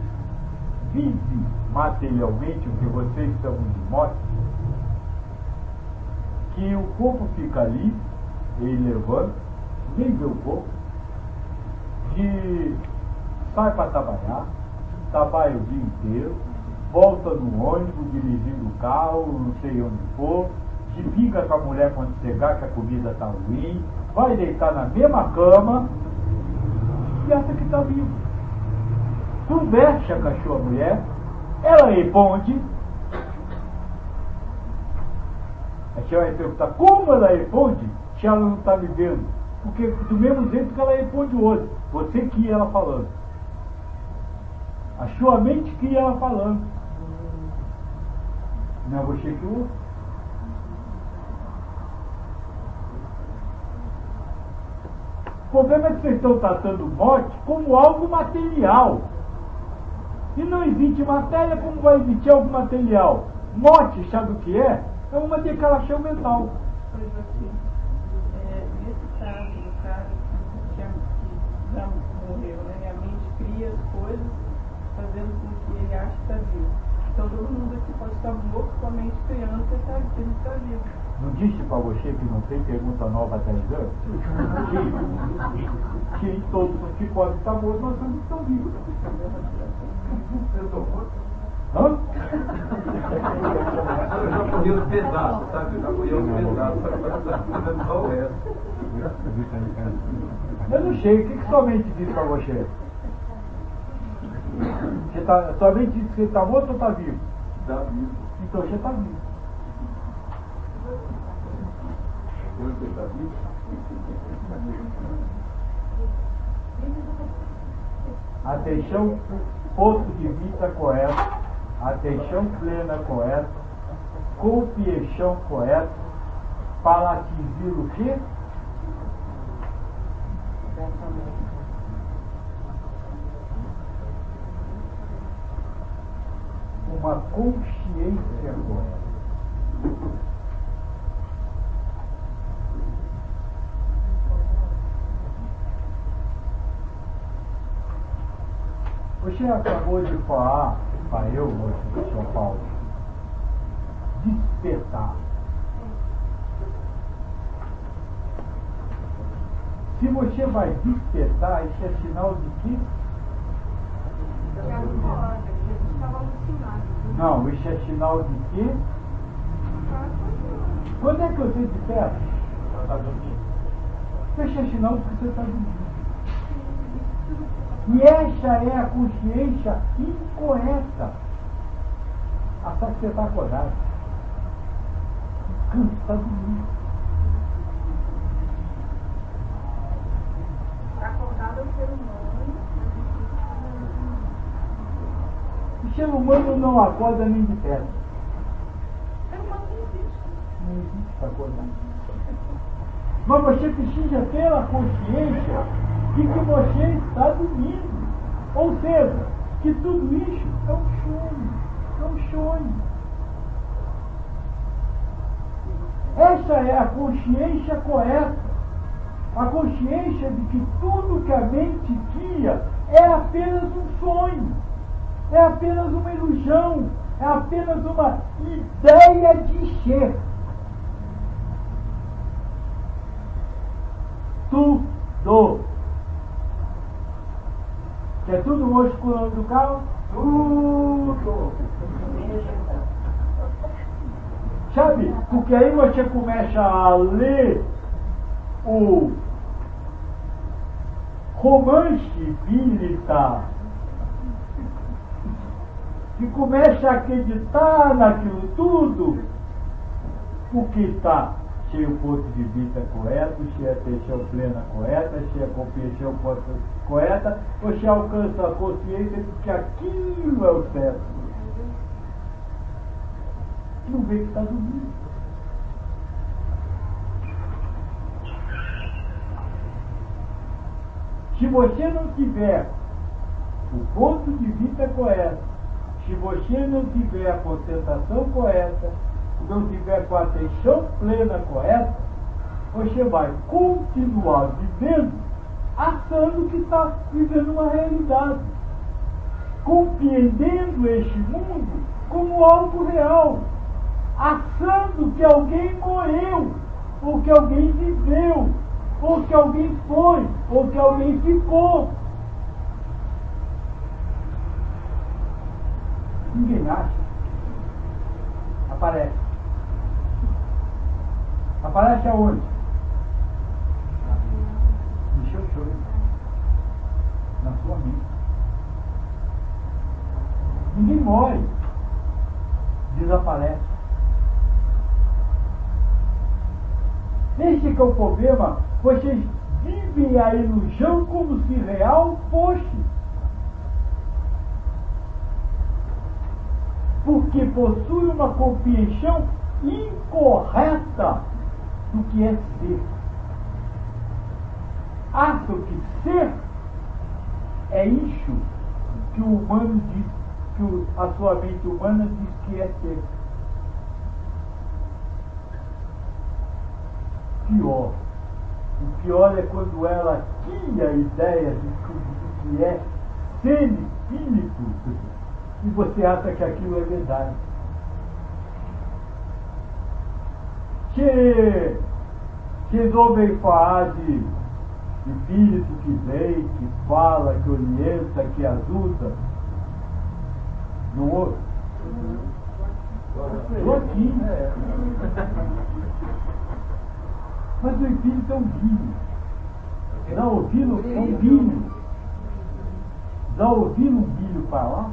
vive materialmente o que vocês chamam de morte que o corpo fica ali, ele levanta, nem vê o corpo, que sai para trabalhar, trabalha o dia inteiro, volta no ônibus, dirigindo o carro, não sei onde for, se fica com a mulher quando chegar que a comida está ruim, vai deitar na mesma cama e acha que está vivo. Conversa com a sua mulher, ela responde. A senhora vai perguntar como ela responde se ela não está vivendo. Porque do mesmo jeito que ela responde o outro, você cria ela falando. A sua mente cria ela falando. Não é você que ouve. O problema é que vocês estão tratando morte como algo material. E não existe matéria, como vai existir algo material? Morte, sabe o que é? É uma declaração mental. Pois assim, é, nesse caso, no caso que já, que já morreu, né? E a mente cria as coisas fazendo com que ele ache que está vivo. Então todo mundo aqui pode estar morto com a mente criando que está tá vivo. Não disse para você que não tem pergunta nova até dez anos? Sim. Sim, todos aqui podem estar mortos, nós somos tão vivos. Eu estou morto? Hã? Eu já corri os pedaços, sabe? Eu já corri os pedaços. Agora está só o resto. Eu não sei, o que, que sua mente diz para você? Você tá, sua mente diz que você está morto ou está vivo? Está vivo. Então você está vivo. Você está vivo? Atenção, ponto de vista correto, atenção plena correta, compreensão correta, para atingir o quê? Uma consciência correta. Você acabou de falar para eu, moço de São Paulo, despertar. Se você vai despertar, isso é sinal de quê? Não, isso é sinal de quê? Quando é que você desperta? Isso é sinal de que você está dormindo. E essa é a consciência incorreta. Até que você está acordado. Descansa, está dormindo. Acordado é o ser humano. O ser humano não acorda nem de perto. O ser humano não existe. Não existe para acordar. Mas você precisa ter a consciência de que você está dormindo. Ou seja, que tudo isso é um sonho. É um sonho. Essa é a consciência correta. A consciência de que tudo que a mente cria é apenas um sonho. É apenas uma ilusão. É apenas uma ideia de ser. Tudo. Quer tudo hoje com o do carro? Tudo. Sabe? Porque aí você começa a ler o romance bíblico e começa a acreditar naquilo tudo, porque está se o ponto de vista correto, se a atenção plena correta, se a compreensão correta, você alcança a consciência de que aquilo é o certo. Não vê que está dormindo. Se você não tiver o ponto de vista correto, se você não tiver a concentração correta, não tiver com a atenção plena correta, você vai continuar vivendo achando que está vivendo uma realidade, compreendendo este mundo como algo real. achando que alguém morreu, ou que alguém viveu, ou que alguém foi, ou que alguém ficou. Ninguém acha. Aparece. Aparece aonde? Deixa eu chorar. Na sua mente. Ninguém morre. Desaparece. Este que é o problema. Vocês vivem a ilusão como se real fosse. Porque possui uma compreensão incorreta do que é ser. Acham que ser é isso que o humano diz, que o, a sua mente humana diz que é ser. Pior. O pior é quando ela cria a ideia de que é ser espírito e você acha que aquilo é verdade. Que vocês ouvem falar de espírito que vem, que fala, que orienta, que ajuda. Não ouve? Estou aqui. Mas o espírito é um vinho. Já ouviram um vinho? Já ouviram um vinho falar?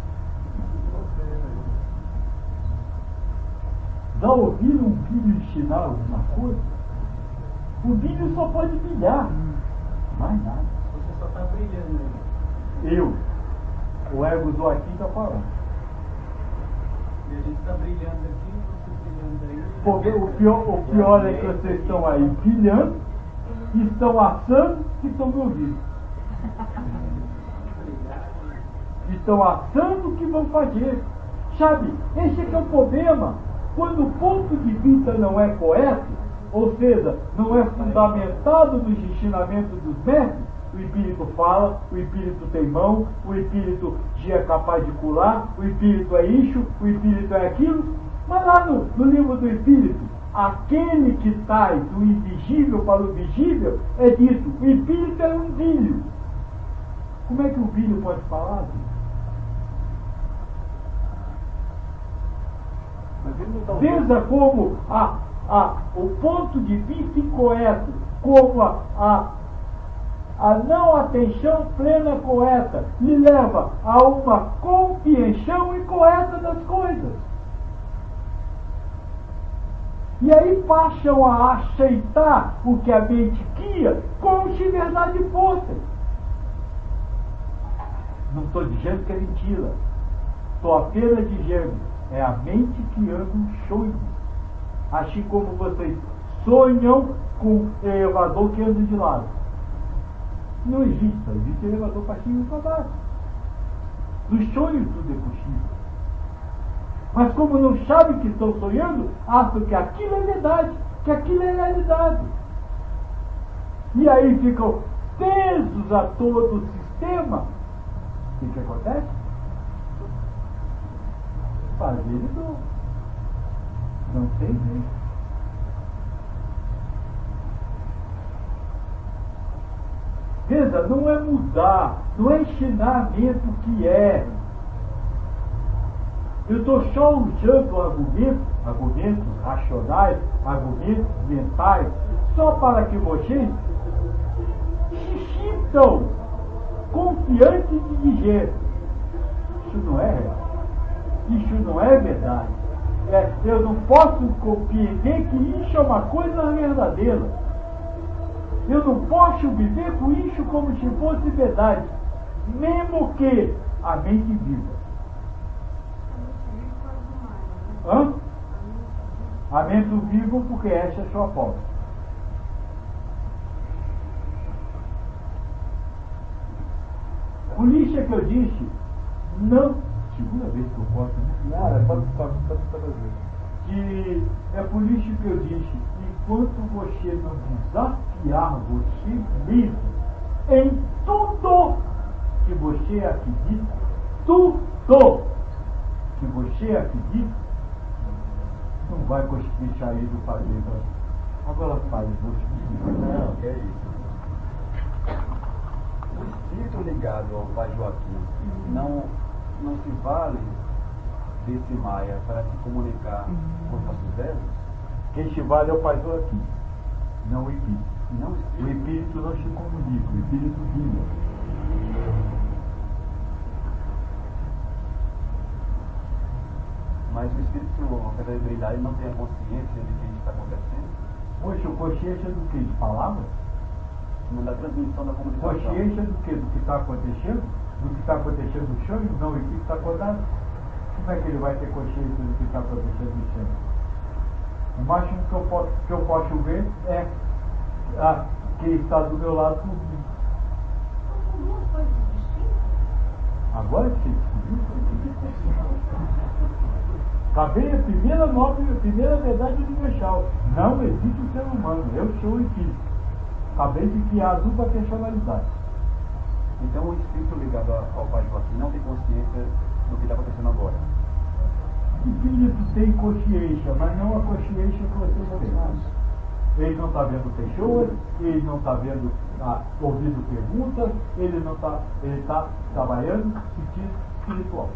Já ouviram um filho ensinar alguma coisa? O filho só pode brilhar. Mais nada. Você só está brilhando aí. Eu. O ego do aqui está falando. E a gente está brilhando aqui, você brilhando aí. Porque o pior, o pior é que vocês estão aí brilhando e estão achando que estão me ouvindo. Estão achando que vão fazer. Sabe, esse é que é o problema. Quando o ponto de vista não é correto, ou seja, não é fundamentado nos ensinamentos dos mestres, o espírito fala, o espírito tem mão, o espírito é capaz de curar, o espírito é isso, o espírito é aquilo. Mas lá no, no livro do espírito, aquele que traz do invisível para o visível é dito, o espírito é um filho. Como é que o filho pode falar disso? Veja como a, a, o ponto de vista incorreto, como a, a, a não atenção plena correta, lhe leva a uma compreensão incorreta das coisas. E aí passam a aceitar o que a mente cria como se verdade fosse. Não estou dizendo que é mentira. Estou apenas dizendo. É a mente que anda um sonho. Assim como vocês sonham com o elevador que anda de lado. Não existe. Existe elevador para cima e para baixo. Nos sonhos tudo é possível. Mas como não sabem que estão sonhando, acham que aquilo é verdade, que aquilo é realidade. E aí ficam presos a todo o sistema. O que, que acontece? Fazer de novo. Não tem jeito. Veja, não é mudar, não é ensinamento que é. Eu estou só usando argumentos, argumentos racionais, argumentos mentais, só para que vocês se sintam confiantes de dizer: isso não é real. Isso não é verdade. É, eu não posso compreender que isso é uma coisa verdadeira. Eu não posso viver com isso como se fosse verdade, mesmo que a mente viva. Hã? A mente viva, porque essa é a sua forma. Por isso é que eu disse, não. Segunda vez que eu posso, né? Ah, é, pode, pode, pode, pode ver. Que é por isso que eu disse, enquanto você não desafiar você mesmo em tudo que você acredita, tudo que você acredita, não vai cochichar aí do padrinho. Agora faz, não, que é isso. O espírito ligado ao Pai Joaquim não, não se vale desse Maia para se comunicar com os nossos velhos? Quem se vale é o Pai Joaquim, não o espírito. Não o espírito. O espírito não se comunica, o espírito guia. Mas o espírito, apesar de brilhar, ele não tem a consciência de que está acontecendo? Poxa, o consciência do que? De palavras? Da transmissão da comunicação. Consciência do que? Do que está acontecendo? Do que está acontecendo no chão? Não, o espírito está acordado. Como é que ele vai ter consciência do que está acontecendo no chão? O máximo que eu posso, que eu posso ver é a, quem está do meu lado dormindo. São duas coisas distintas? Agora que você descobriu? Acabei a primeira nova, a primeira verdade universal. Não existe o ser humano, eu sou o espírito. Acabei de criar a dupla personalidade. Então o espírito ligado ao Pai Joaquim não tem consciência do que está acontecendo agora. O espírito tem consciência, mas não a consciência que você tem. Ele não está vendo pessoas, ele não está vendo, ah, ouvindo perguntas, ele não está, ele está trabalhando no sentido espiritual.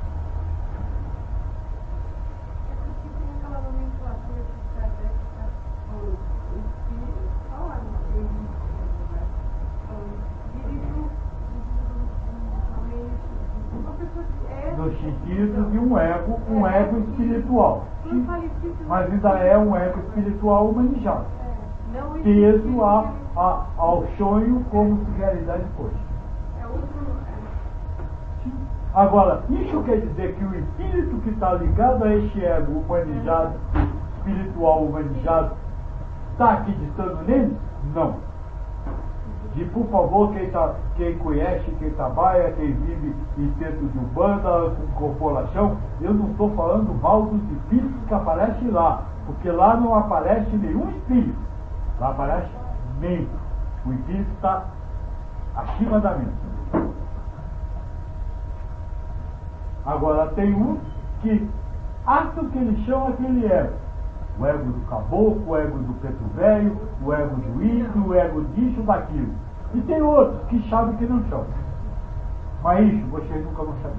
No sentido de um ego, um ego espiritual. Mas ainda é um ego espiritual humanizado. Peso a, a, ao sonho como se realidade fosse. Agora, isso quer dizer que o espírito que está ligado a este ego humanizado, espiritual humanizado, está acreditando nele? Não. E por favor, quem, tá, quem conhece, quem trabalha, quem vive em centro de umbanda, com corporação, eu não estou falando mal dos espíritos que aparecem lá, porque lá não aparece nenhum espírito, lá aparece mente. O espírito está acima da mente. Agora tem um que acha que ele chama aquele ego. O ego do caboclo, o ego do preto velho, o ego do índio, o ego disso, daquilo. E tem outros que sabem que não são. Mas isso vocês nunca vão saber.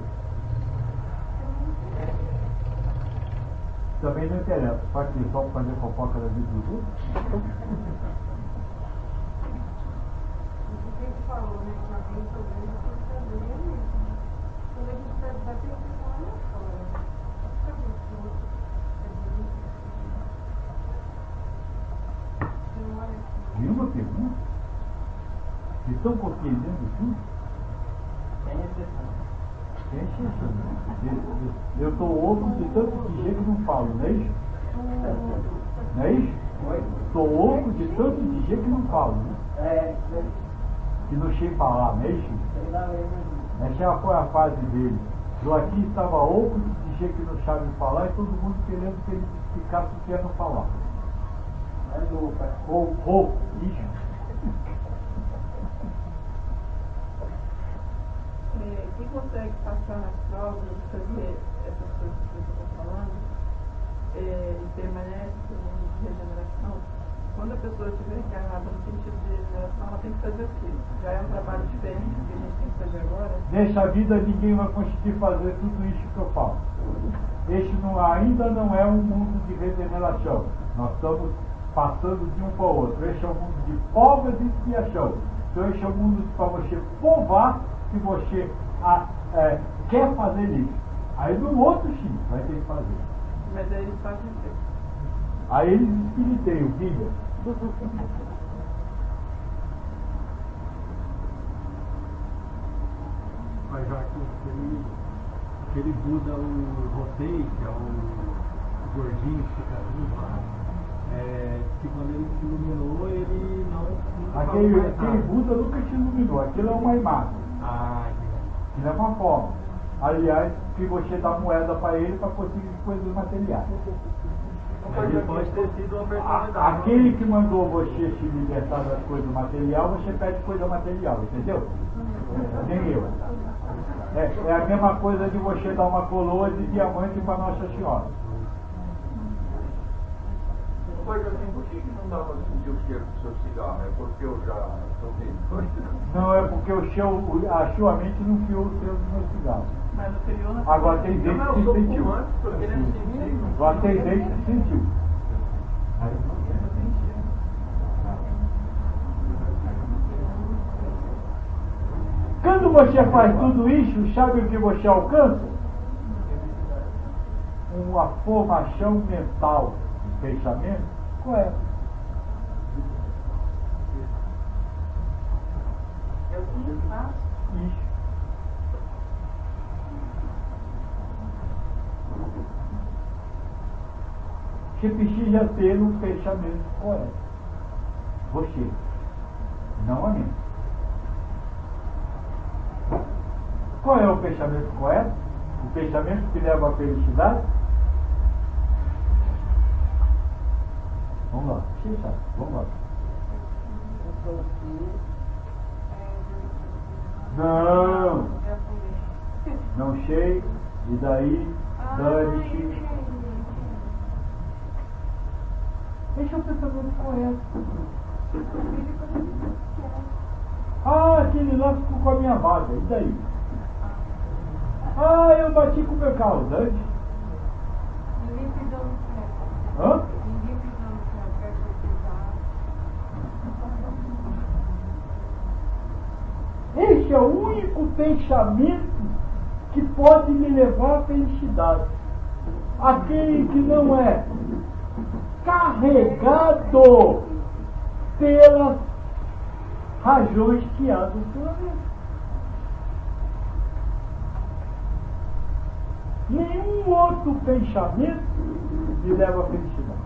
Também não interessa. Só que só fazer fofoca da vida dos outros. Você falou, né, que alguém sobre ele foi saber mesmo. Quando a gente vai bater, você fala, olha fora. Sabe o que o outro é bonito? Nenhuma pergunta? Vocês estão compreendendo tudo? Sem exceção. Sem exceção. Eu estou oco de tanto dizer que não falo, não é isso? Não é isso? Estou oco de tanto dizer que não falo, né? É, Que não sei falar, não é isso? Essa foi a fase dele. Joaquim estava oco de dizer que não sabe falar e todo mundo querendo que ele ficasse querendo falar. Ou, ou, isso. Quem consegue passar nas provas, fazer essas coisas que eu estou falando, é, e permanece no mundo de regeneração, quando a pessoa estiver encarnada no sentido de regeneração, ela tem que fazer aquilo. Já é um trabalho diferente do que a gente tem que fazer agora. Nessa vida ninguém vai conseguir fazer tudo isso que eu falo. Este não, ainda não é um mundo de regeneração. Nós estamos passando de um para o outro. Este é um mundo de provas e expiação. Então este é um mundo para você provar que você a, é, quer fazer isso. Aí no outro sim, vai ter que fazer. Mas aí eles fazem isso. Aí eles espiriteiam, filha. Mas já que aquele, aquele Buda, o Rotei, que é o gordinho que fica vivo lá, é, que quando ele se iluminou, ele não... Aquele, aquele Buda nunca se iluminou, aquilo é uma imagem. Ah, Aquilo é uma forma. Aliás, que você dá moeda para ele para conseguir coisas materiais. Ele pode ter sido uma A, personalidade. aquele que mandou você se libertar das coisas materiais, você pede coisa material, entendeu? Nem eu. É, é a mesma coisa de você dar uma coroa de diamante para Nossa Senhora. Pai Joaquim, por que que não dá para sentir o cheiro do seu cigarro? É porque eu já estou vendo. Não, é porque o show, a sua mente não criou o cheiro do meu cigarro. Mas no criou na Agora tem gente Não, que eu sou sentiu. fumante, estou querendo sentir. Agora tem gente que sentiu. Quando você faz tudo isso, sabe o que você alcança? Uma formação mental de pensamento. Qual é? Eu fiz, tá? Isso. Você precisa ter um pensamento correto. Você, não a mim. Qual é o pensamento correto? O pensamento que leva à felicidade? Vamos lá, você sabe, vamos lá. Eu sou filho. Não, não sei, e daí, dane-se. Esse é o pensamento correto. Ah, aquele lá ficou com a minha vaga, e daí? Ah, eu bati com o meu carro, dane-se. Ninguém pisou no céu. Hã? Ninguém pisou no céu, quer que eu pisar. Esse é o único pensamento que pode me levar à felicidade. Aquele que não é carregado pelas razões que há do planeta. Nenhum outro pensamento me leva à felicidade.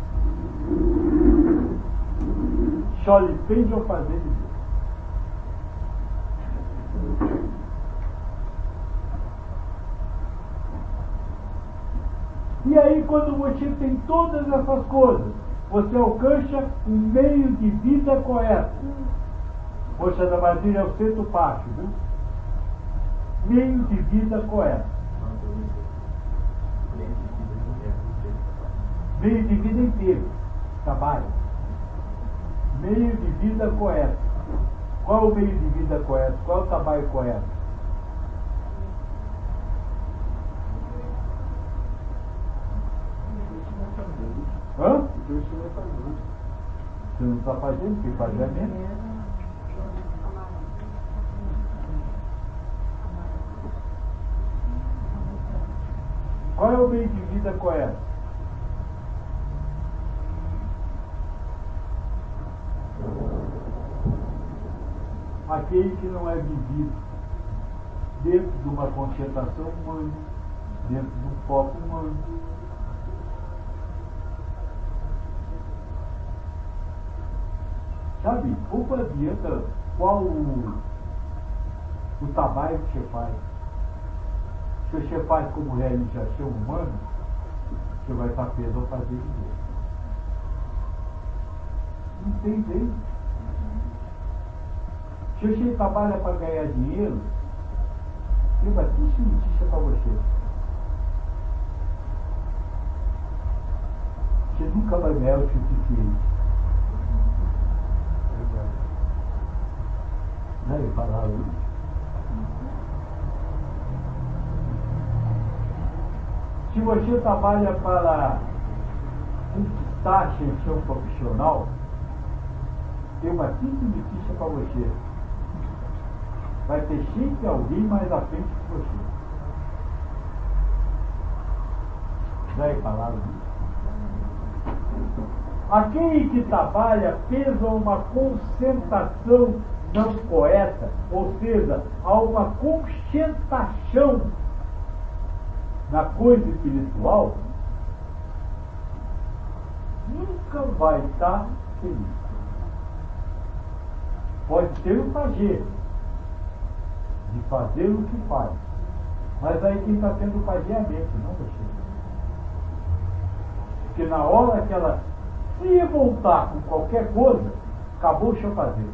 Só lhe fez eu fazer de Deus. E aí, quando você tem todas essas coisas, você alcança um meio de vida correto. Poxa, da Brasília é o centro baixo, viu? Meio de vida correto. Meio de vida inteiro. Trabalho. Meio de vida correto. Qual é o meio de vida correto? Qual é o trabalho correto? Hã? Você não está fazendo? Quem faz é mesmo. Qual é o meio de vida correto? Aquele que não é vivido dentro de uma concentração humana, dentro de um foco humano. Sabe, pouco adianta qual o, o trabalho que você faz. Se você faz como realização humana, você vai estar preso a fazer de Deus. Não tem jeito. Se você trabalha para ganhar dinheiro, tem uma triste notícia para você. Você nunca vai ganhar o suficiente. Não é palavra isso. Se você trabalha para conquistar a ascensão profissional, tem uma triste notícia para você. Vai ter sempre alguém mais à frente que você. Já é palavra isso. Aquele que trabalha pesa uma concentração não correta, ou seja, há uma concentração na coisa espiritual, nunca vai estar feliz. Pode ter o prazer de fazer o que faz, mas aí quem está tendo o prazer é a mente, não você. Porque na hora que ela se revoltar com qualquer coisa, acabou o seu prazer.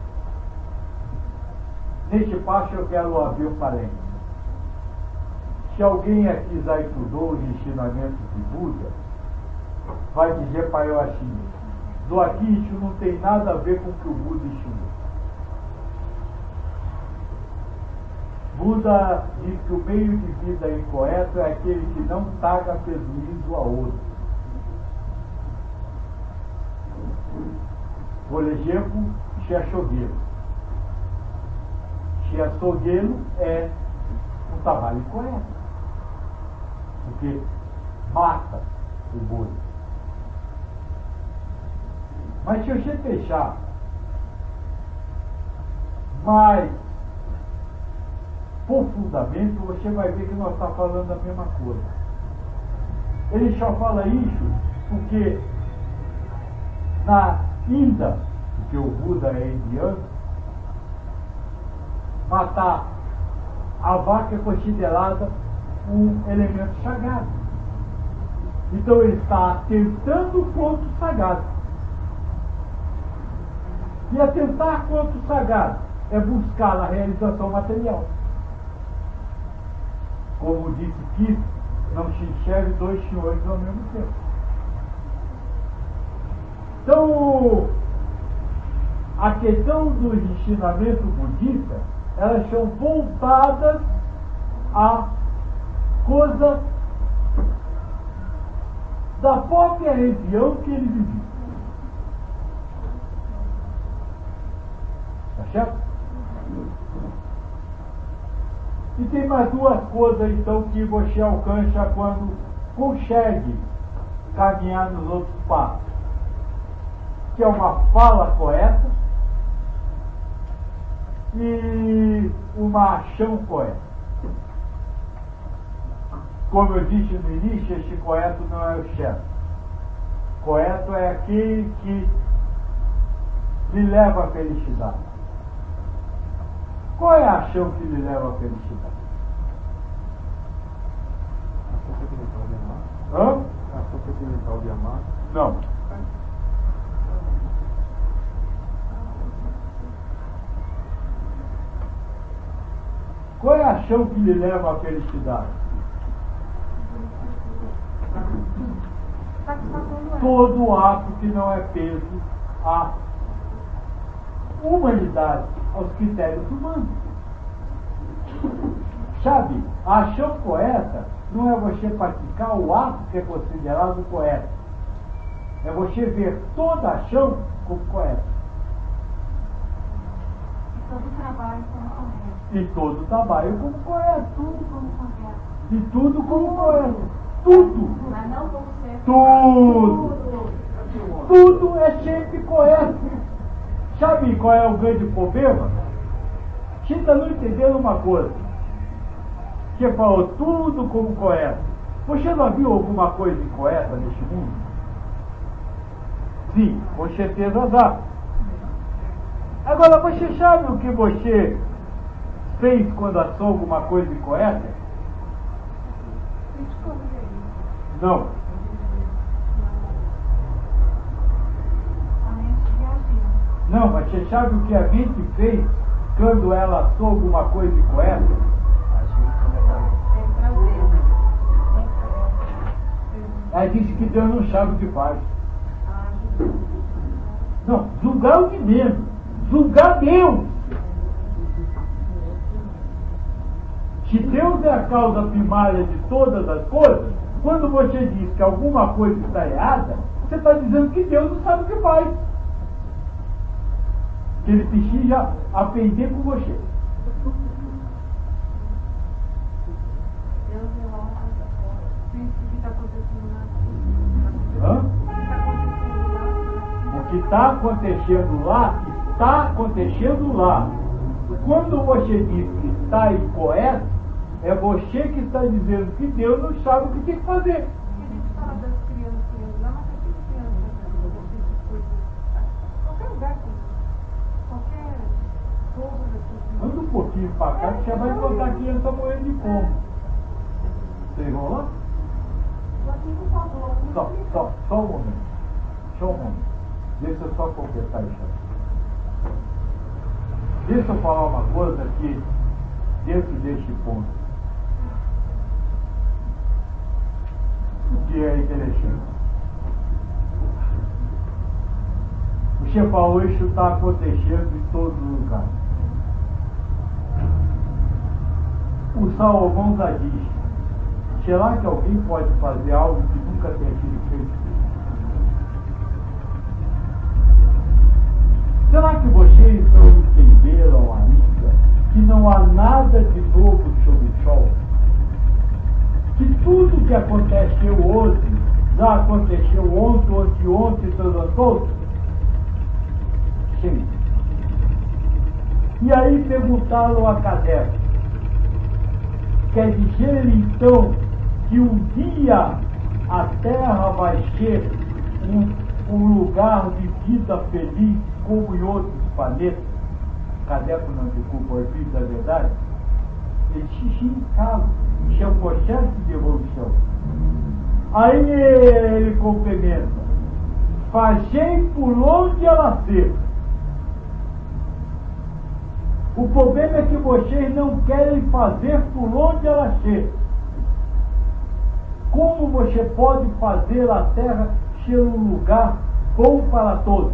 Neste passo eu quero abrir um parênteses. se alguém aqui já estudou os ensinamentos de Buda, vai dizer para eu assim, do aqui isso não tem nada a ver com o que o Buda ensinou. Buda diz que o meio de vida incorreto é aquele que não paga prejuízo a outro. Por exemplo, se açougueiro. Se açougueiro é um trabalho incorreto, porque mata o boi. Mas se você fechar mais profundamente, você vai ver que nós estamos falando a mesma coisa. Ele só fala isso porque na Índia, porque o Buda é indiano, matar a vaca é considerada um elemento sagrado. Então ele está atentando contra o sagrado. E atentar contra o sagrado é buscar a realização material. Como disse que não se enxergue dois senhores ao mesmo tempo. Então, a questão dos ensinamentos budistas, elas são voltadas a coisas da própria região que ele vivia. Tá certo? E tem mais duas coisas, então, que você alcança quando consegue caminhar nos outros passos. Que é uma fala correta e uma ação correta. Como eu disse no início, esse correto não é o chefe. Correto é aquele que lhe leva à felicidade. Qual é a ação que lhe leva à felicidade? A força sentimental de amar. Hã? A força sentimental de amar. Não. Qual é a ação que lhe leva à felicidade? Todo ato que não é peso à humanidade, aos critérios humanos. Sabe, a ação correta não é você praticar o ato que é considerado correto. É você ver toda a ação como correta. Todo trabalho como correto. E todo trabalho como correto. Tudo como correto. E tudo como correto. Tudo. Mas não como ser. Tudo. Tudo é sempre correto. Sabe qual é o grande problema? Você está não entendendo uma coisa. Você falou tudo como correto. Você já viu alguma coisa incorreta neste mundo? Sim, com certeza já. Agora, você sabe o que você fez quando achou alguma coisa incorreta? Não. Não, mas você sabe o que a mente fez quando ela achou alguma coisa incorreta? Ela disse que Deus não sabe o que faz. Não, julgar o de menos. Julgar Deus. Se Deus é a causa primária de todas as coisas, quando você diz que alguma coisa está errada, você está dizendo que Deus não sabe o que faz. Que ele precisa aprender com você. Deus é lá, o que está acontecendo lá. Hã? O que está acontecendo lá, está acontecendo lá. Quando você diz que está incorreto, é você que está dizendo que Deus não sabe o que tem que fazer. A gente fala das crianças lá, mas tem criança, qualquer lugar que qualquer povo dessas. Anda um pouquinho para cá que você vai encontrar a criança morrendo de fome. Vocês vão lá? Só, só, só um momento. Só um momento. Deixa eu só completar isso aqui. Deixa eu falar uma coisa aqui dentro deste ponto. que é interessante. O Shefa Eixo está acontecendo em todos os lugares. O Salomão já diz: será que alguém pode fazer algo que nunca tenha sido feito? Será que vocês não entenderam ainda que não há nada de novo sob o sol? Que tudo que aconteceu hoje já aconteceu ontem, anteontem, tanto. Sim. E aí perguntaram a Kardec: quer dizer então que um dia a Terra vai ser um, um lugar de vida feliz como em outros planetas? Kardec não desculpa o espírito da verdade. Ele disse sim, caso. Isso é um processo de evolução. Aí ele complementa: fazei por onde ela ser. O problema é que vocês não querem fazer por onde ela ser. Como você pode fazer a Terra ser um lugar bom para todos?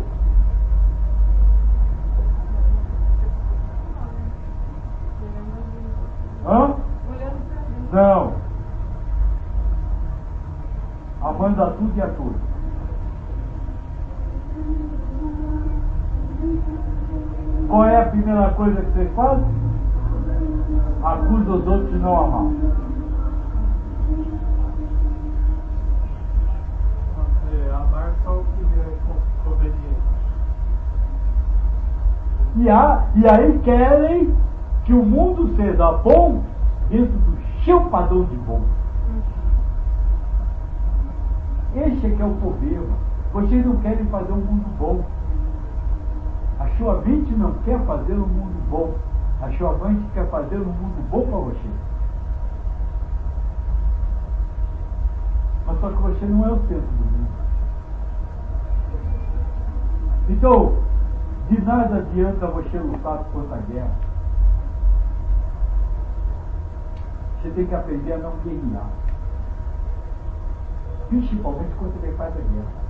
Hã? Não. Amando a tudo e a todos. Qual é a primeira coisa que você faz? Acusa os outros de não amar. Amar só o que é conveniente. E, há, e aí querem que o mundo seja bom dentro do seu padrão de bom. Esse é que é o problema. Vocês não querem fazer um mundo bom. A sua mente não quer fazer um mundo bom. A sua mente quer fazer um mundo bom para você. Mas só que você não é o centro do mundo. Então, de nada adianta você lutar contra a guerra. Você tem que aprender a não guerrear. Principalmente quando ele faz a guerra.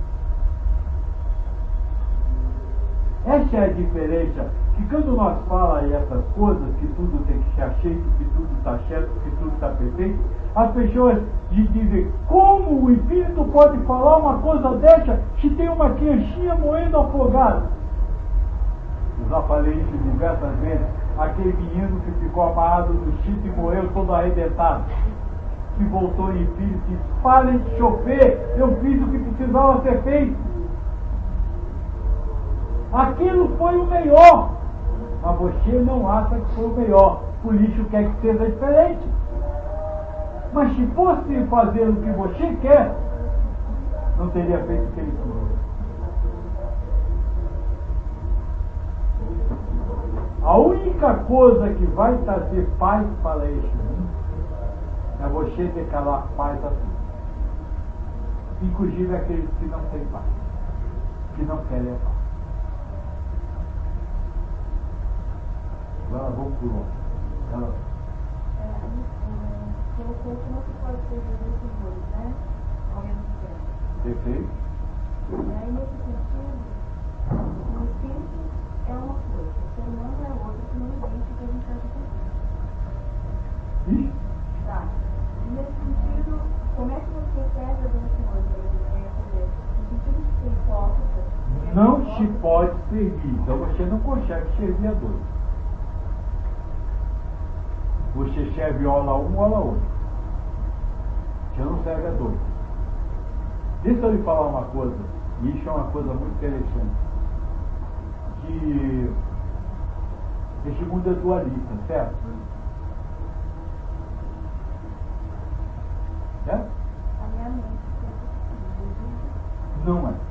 Essa é a diferença, que quando nós falamos essas coisas, que tudo tem que ser aceito, que tudo está certo, que tudo está perfeito, as pessoas dizem: como o espírito pode falar uma coisa dessa se tem uma criancinha morrendo afogada? Eu já falei isso diversas vezes. Aquele menino que ficou amarrado no chifre e morreu todo arrebentado, que voltou em espírito e disse: parem de chover, eu fiz o que precisava ser feito. Aquilo foi o melhor, mas você não acha que foi o melhor, por isso quer que seja diferente. Mas se fosse fazer o que você quer, não teria feito o que ele fez. A única coisa que vai trazer paz para este mundo é você declarar paz a tudo, inclusive aqueles que não têm paz, que não querem a paz. Agora vamos por outro. Ela... É, é, colocou que não se pode ser Jesus e dois, né? Ao mesmo tempo. Perfeito. E aí, nesse sentido, o espírito é uma coisa, o ser humano é outra, que não existe, que a gente acha que existe. Ixi. Tá. E nesse sentido, como é que você pega Jesus e dois? No sentido de ser hipócrita. Não se pode servir, então você não consegue servir a dois. Você serve ola um, ola outro. Você não serve a dois. Deixa eu lhe falar uma coisa, e isso é uma coisa muito interessante, que esse mundo é dualista, certo? É? A minha mente. Não é.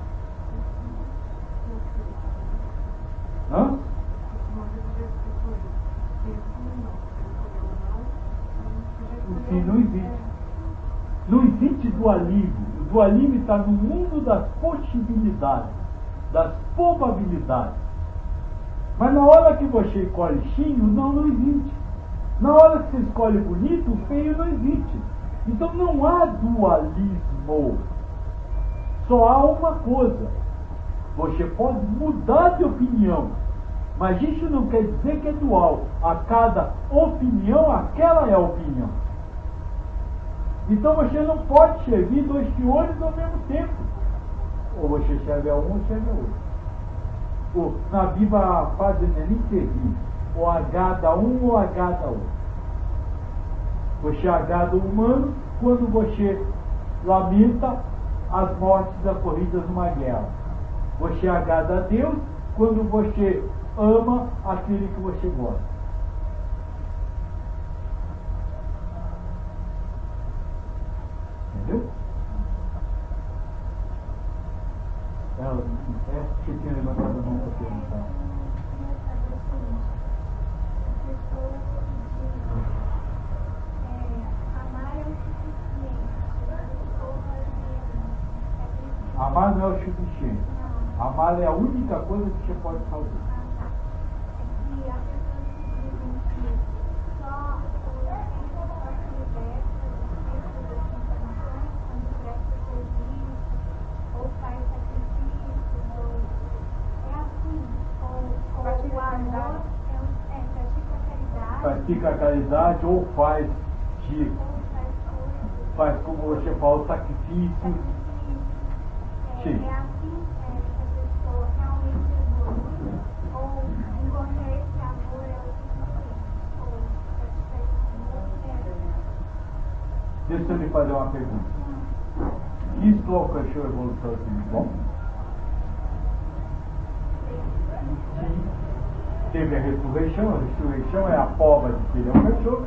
Hã? Sim, não existe. Não existe dualismo. O dualismo está no mundo das possibilidades, das probabilidades. Mas na hora que você escolhe xinho, não, não existe. Na hora que você escolhe bonito, feio não existe. Então não há dualismo mesmo. Só há uma coisa. Você pode mudar de opinião, mas isso não quer dizer que é dual. A cada opinião, aquela é a opinião. Então você não pode servir dois senhores ao mesmo tempo. Ou você serve a um ou serve a outro. Ou, na Bíblia a frase não é nem servir. Ou agrada um ou agrada outro. Você agrada o humano quando você lamenta as mortes ocorridas numa guerra. Você agrada a Deus quando você ama aquele que você gosta. Entendeu? Ela, é, você tinha levantado a mão para perguntar. Amar não é o suficiente. Amar é a única coisa que você pode fazer. Pratica a caridade ou faz de, faz como você fala, o sacrifício. Sim. É assim é, que a pessoa realmente evolui, ou encontrar esse amor é o suficiente, ou satisfeito. Deixa eu lhe fazer uma pergunta. Cristo alcançou a evolução espiritual? Sim. Teve a ressurreição, a ressurreição é a prova de que ele alcançou.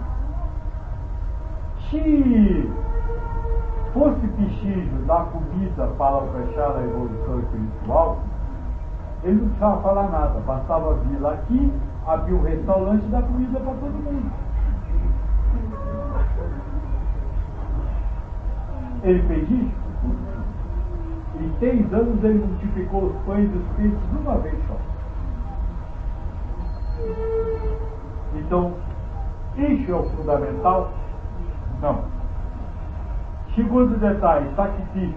Se fosse preciso dar comida para alcançar a evolução espiritual, ele não precisava falar nada, bastava vir lá aqui, abrir um restaurante e dar comida para todo mundo. Ele fez isso? Em três anos ele multiplicou os pães e os peixes de uma vez só. Então, isso é o fundamental? Não. Segundo detalhe, sacrifício.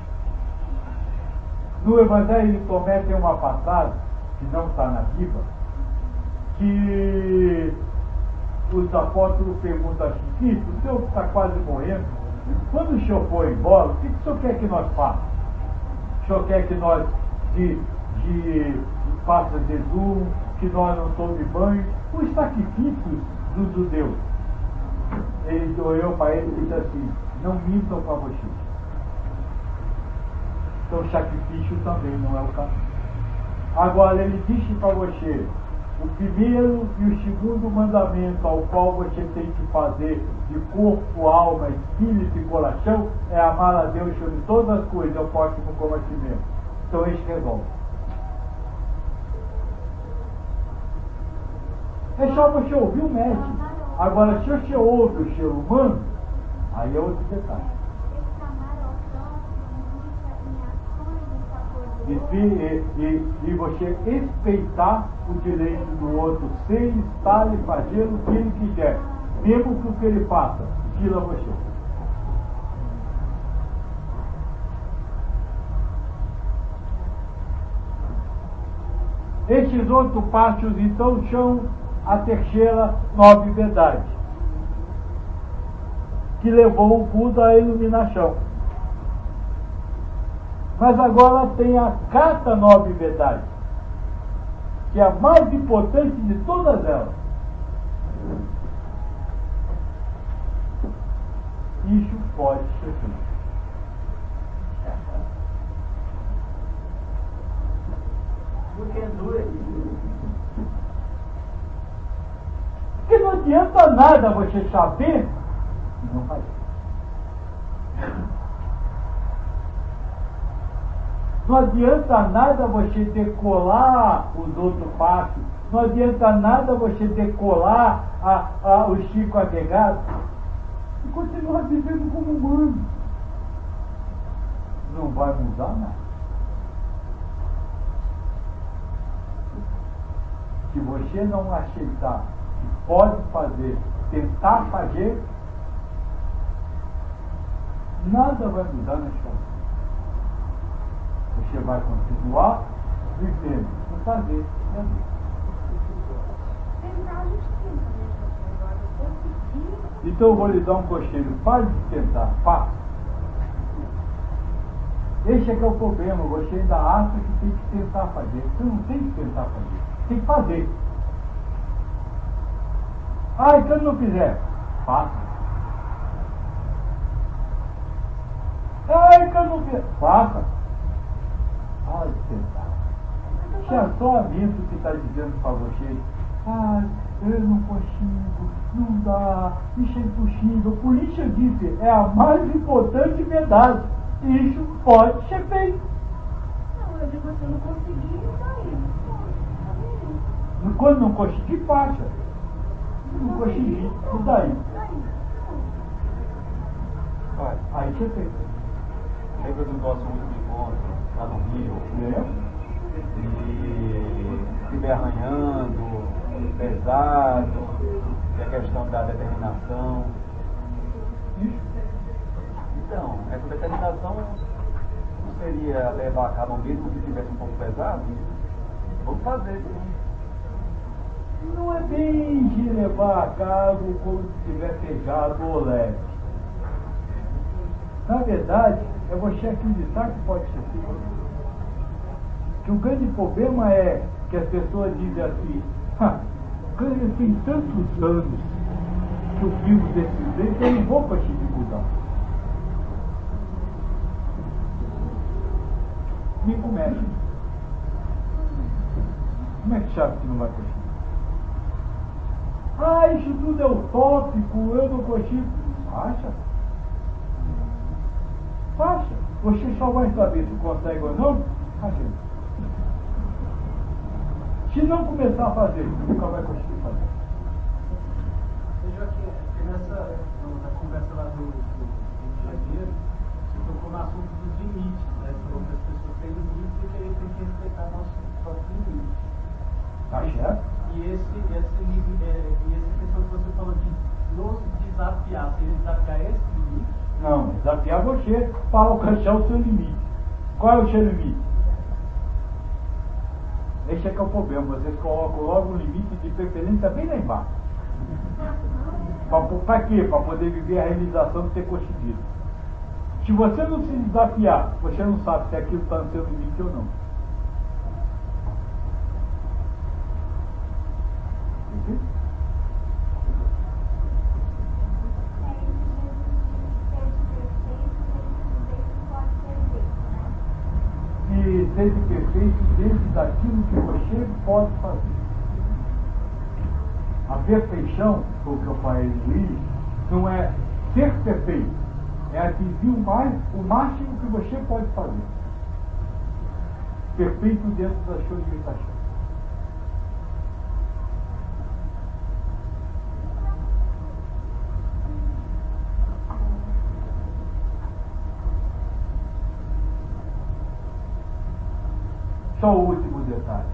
No Evangelho de Tomé tem uma passagem, que não está na Bíblia, que os apóstolos perguntam assim: Cristo, o senhor está quase morrendo, quando o senhor for embora, o que o senhor quer que nós façamos? O senhor quer que nós de, de faça jejum, que nós não tome banho? Os sacrifícios dos judeus. Ele olhou para ele e disse assim: não mintam para vocês. Então o sacrifício também não é o caminho. Agora ele disse para você: o primeiro e o segundo mandamento ao qual você tem que fazer de corpo, alma, espírito e coração é amar a Deus sobre todas as coisas, é o próximo como a si mesmo. Então esse resolve. É só você ouvir o médico. Agora, se você ouve o ser humano, aí é outro detalhe. E, e, e, e você respeitar o direito do outro ser, estar e fazer o que ele quiser, mesmo que o que ele faça tira você. Estes outros pátios, então, são a terceira nove verdade, que levou o Buda à iluminação. Mas agora tem a quarta nove verdade, que é a mais importante de todas elas. Isso pode ser feito. Porque é duro. Porque não adianta nada você saber e não fazer. Não adianta nada você decolar os outros passos. Não adianta nada você decolar a, a, os cinco agregados e continuar vivendo como humano. Não vai mudar nada. Se você não aceitar que pode fazer, tentar fazer, nada vai mudar na escala. Você vai continuar vivendo, não fazer, não fazer. Tentar a gente tenta, né? Agora, conseguir. Então eu vou lhe dar um conselho. Pare de tentar, faça. Esse é que é o problema. Você ainda acha que tem que tentar fazer. Você não tem que tentar fazer. Tem que fazer. Ah, então não fizer. Faça. Ah, então não fizer. Faça. Pare de tentar. Se é só a mente que está dizendo para você, ah, eu não consigo, não dá, isso é impossível. Por isso eu disse, é a mais importante verdade. Isso pode ser feito. Não, eu digo, se eu não conseguir, daí. Quando não conseguir, faça. Se não conseguir, e daí? Pai, Aí você fez. lembra do nosso último encontro lá no Rio? Lembra? E estiver arranhando, pesado, e a questão da determinação. Isso. Então, essa determinação não seria levar a cabo mesmo que tivesse um pouco pesado? Vamos fazer, sim. Não é bem de levar a cabo como se estiver pesado ou leve. Na verdade, é você acreditar que pode ser feito. Que o grande problema é que as pessoas dizem assim, ah, tem tantos anos que eu vivo desse jeito, eu não vou conseguir mudar. Nem começa. Como é que sabe que não vai conseguir? Ah, isso tudo é utópico, eu não consigo. Faça. Faça. Você só vai saber se consegue ou não fazendo. Se não começar a fazer, nunca vai conseguir fazer. Veja que nessa na conversa lá do, do Rio de Janeiro, você tocou no assunto dos limites, né? Você falou que as pessoas têm limites e que a gente tem que respeitar nosso próprio limite. Tá certo? E esse, esse, é, e essa questão que você falou de nos desafiar, se ele desafiar esse limite. Não, desafiar você para alcançar o seu limite. Qual é o seu limite? Esse é que é o problema, vocês colocam logo um limite de preferência bem lá embaixo. Para quê? Para poder viver a realização de ter conseguido. Se você não se desafiar, você não sabe se aquilo está no seu limite ou não. Entendeu? E seja perfeito dentro daquilo que você pode fazer. A perfeição, foi o que eu falei no Luiz, não é ser perfeito, é atingir o, mais, o máximo que você pode fazer. Perfeito dentro das suas limitações. Só o último detalhe.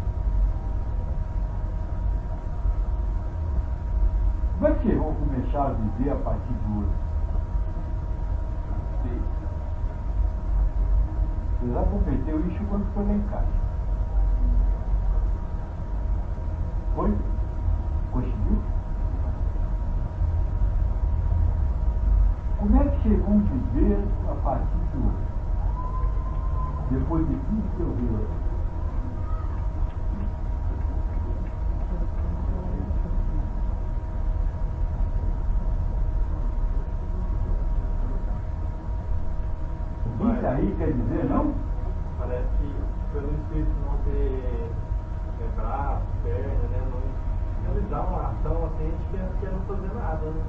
Como é que vocês vão começar a viver a partir de hoje? Você já cometeu isso quando foi lá em casa. Foi? Conseguiu? Como é que vocês vão viver a partir de hoje? Depois de tudo que eu vi hoje. Isso aí quer dizer não? Parece que pelo espírito não ter é, braço, perna, né? Não realizar uma ação assim, a gente pensa que é não fazer nada, né?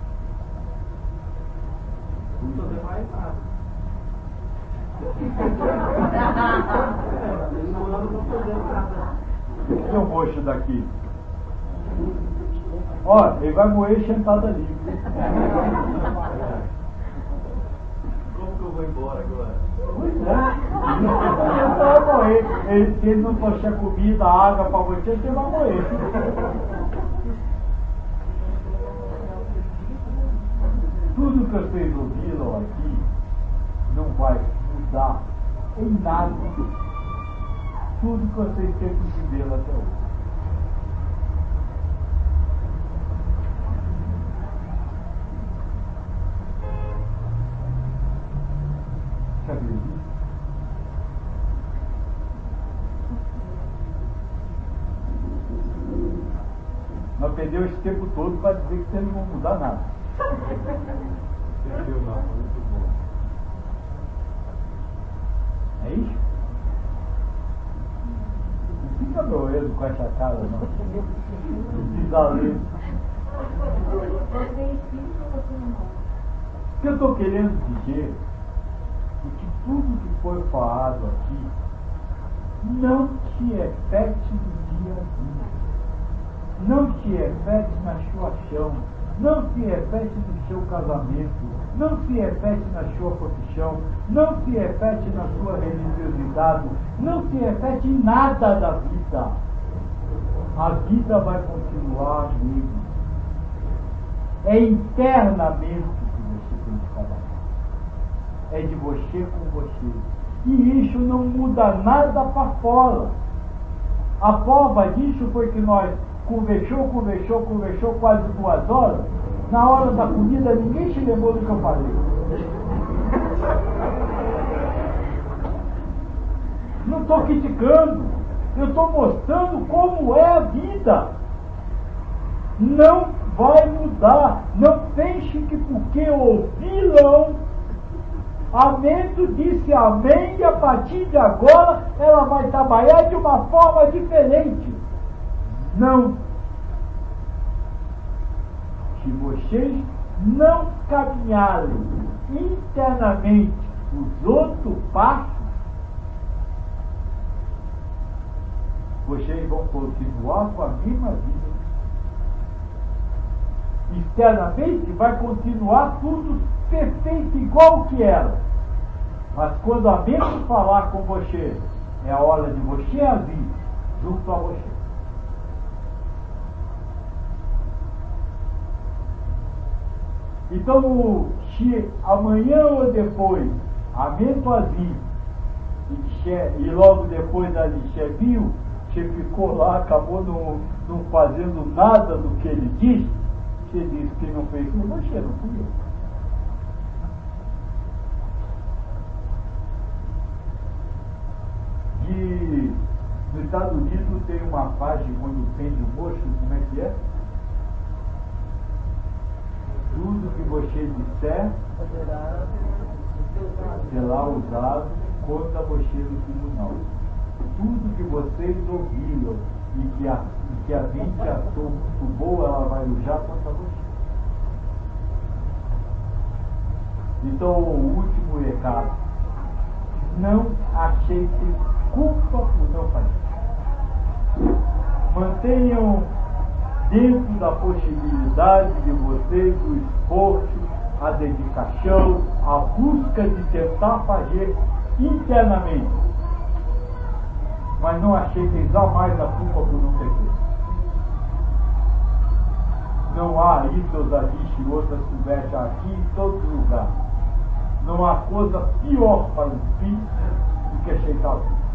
Não fazer mais nada. É, não anda não fazendo nada. Esse é o moço daqui. Ó, ele vai morrer sentado ali. Como que eu vou embora agora? Pois é. Ele vai morrer. Ele, se ele não trouxer comida, água para você, você vai morrer. Tudo que vocês ouviram aqui não vai mudar em nada tudo que vocês têm que viver até hoje. Sabia disso? Nós perdemos esse tempo todo para dizer que vocês não vão mudar nada. Perdeu lá, muito bom. É isso? Não fica doendo com essa cara, não. Desalento. Você é espírito ou você não? O que eu estou querendo dizer é que tudo que foi falado aqui não te reflete no dia a dia. Não te reflete na sua ação, não se reflete no seu casamento, não se reflete na sua profissão, não se reflete na sua religiosidade, não se reflete em nada da vida. A vida vai continuar mesmo. É internamente que você tem que trabalhar. É de você com você. E isso não muda nada para fora. A prova disso foi que nós conversou, conversou, conversou quase duas horas. Na hora da comida ninguém se lembrou do que eu falei. Não estou criticando, eu estou mostrando como é a vida. Não vai mudar. Não pense que porque ouviram, a mente disse amém e a partir de agora ela vai trabalhar de uma forma diferente. Não. Se vocês não caminharem internamente os outros passos, vocês vão continuar com a mesma vida. Externamente vai continuar tudo perfeito, igual que era. Mas quando a mente falar com você, é a hora de você agir junto a você. Então, se amanhã ou depois a mente agir e, e logo depois a você viu, você ficou lá, acabou não, não fazendo nada do que ele disse, você disse que não fez com você, não fui eu. De, nos Estados Unidos tem uma página quando tem o moço, como é que é? Tudo que você disser será usado contra você no tribunal. Tudo que vocês ouviram e que a, e que a mente achou muito boa, ela vai usar contra você. Então, o último recado: não aceitem culpa por não fazer. Mantenham dentro da possibilidade de vocês o esforço, a dedicação, a busca de tentar fazer internamente. Mas não aceitem jamais a culpa por não ter feito. Não há isso, existe e outras conversas aqui em todos os lugares. Não há coisa pior para o espírito do que aceitar a culpa.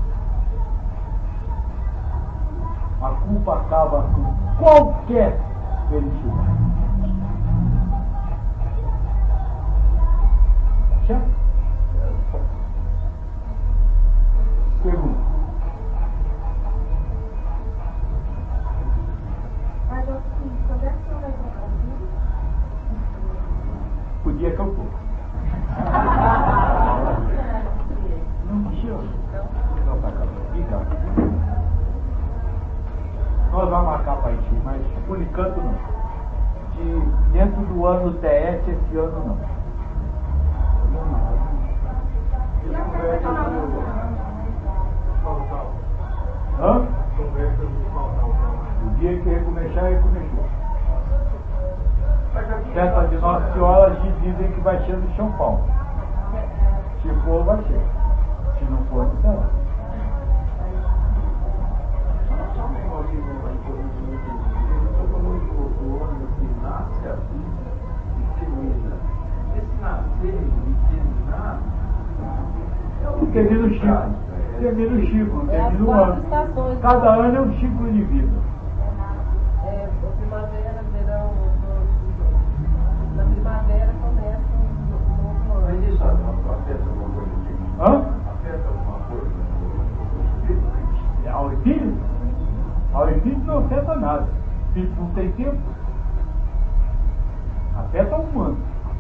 A culpa acaba com qualquer felicidade. Certo? Pergunta. Mas assim, quando é que você vai trocar o vídeo? O dia que eu for. Não mexeu. Não, tá acabando. Nós vamos marcar para ti, mas por enquanto não. De dentro do ano T S, esse ano não. Hã? O dia que recomeçar, recomeçou. Festa de Nossa Senhora dizem que vai ser no São Paulo. Se for, vai ser. Se não for, não será. Esse nascer e terminar ciclo. Termina o ciclo, É as termina o quatro ano. estações. Cada ano é um ciclo de vida. É, o primavera, verão, outono. Na primavera começa um novo ano. Mas isso afeta alguma coisa aqui? Hã? Afeta alguma coisa? Ao espírito? Ao espírito não afeta nada. O espírito não tem tempo. Afeta o humano.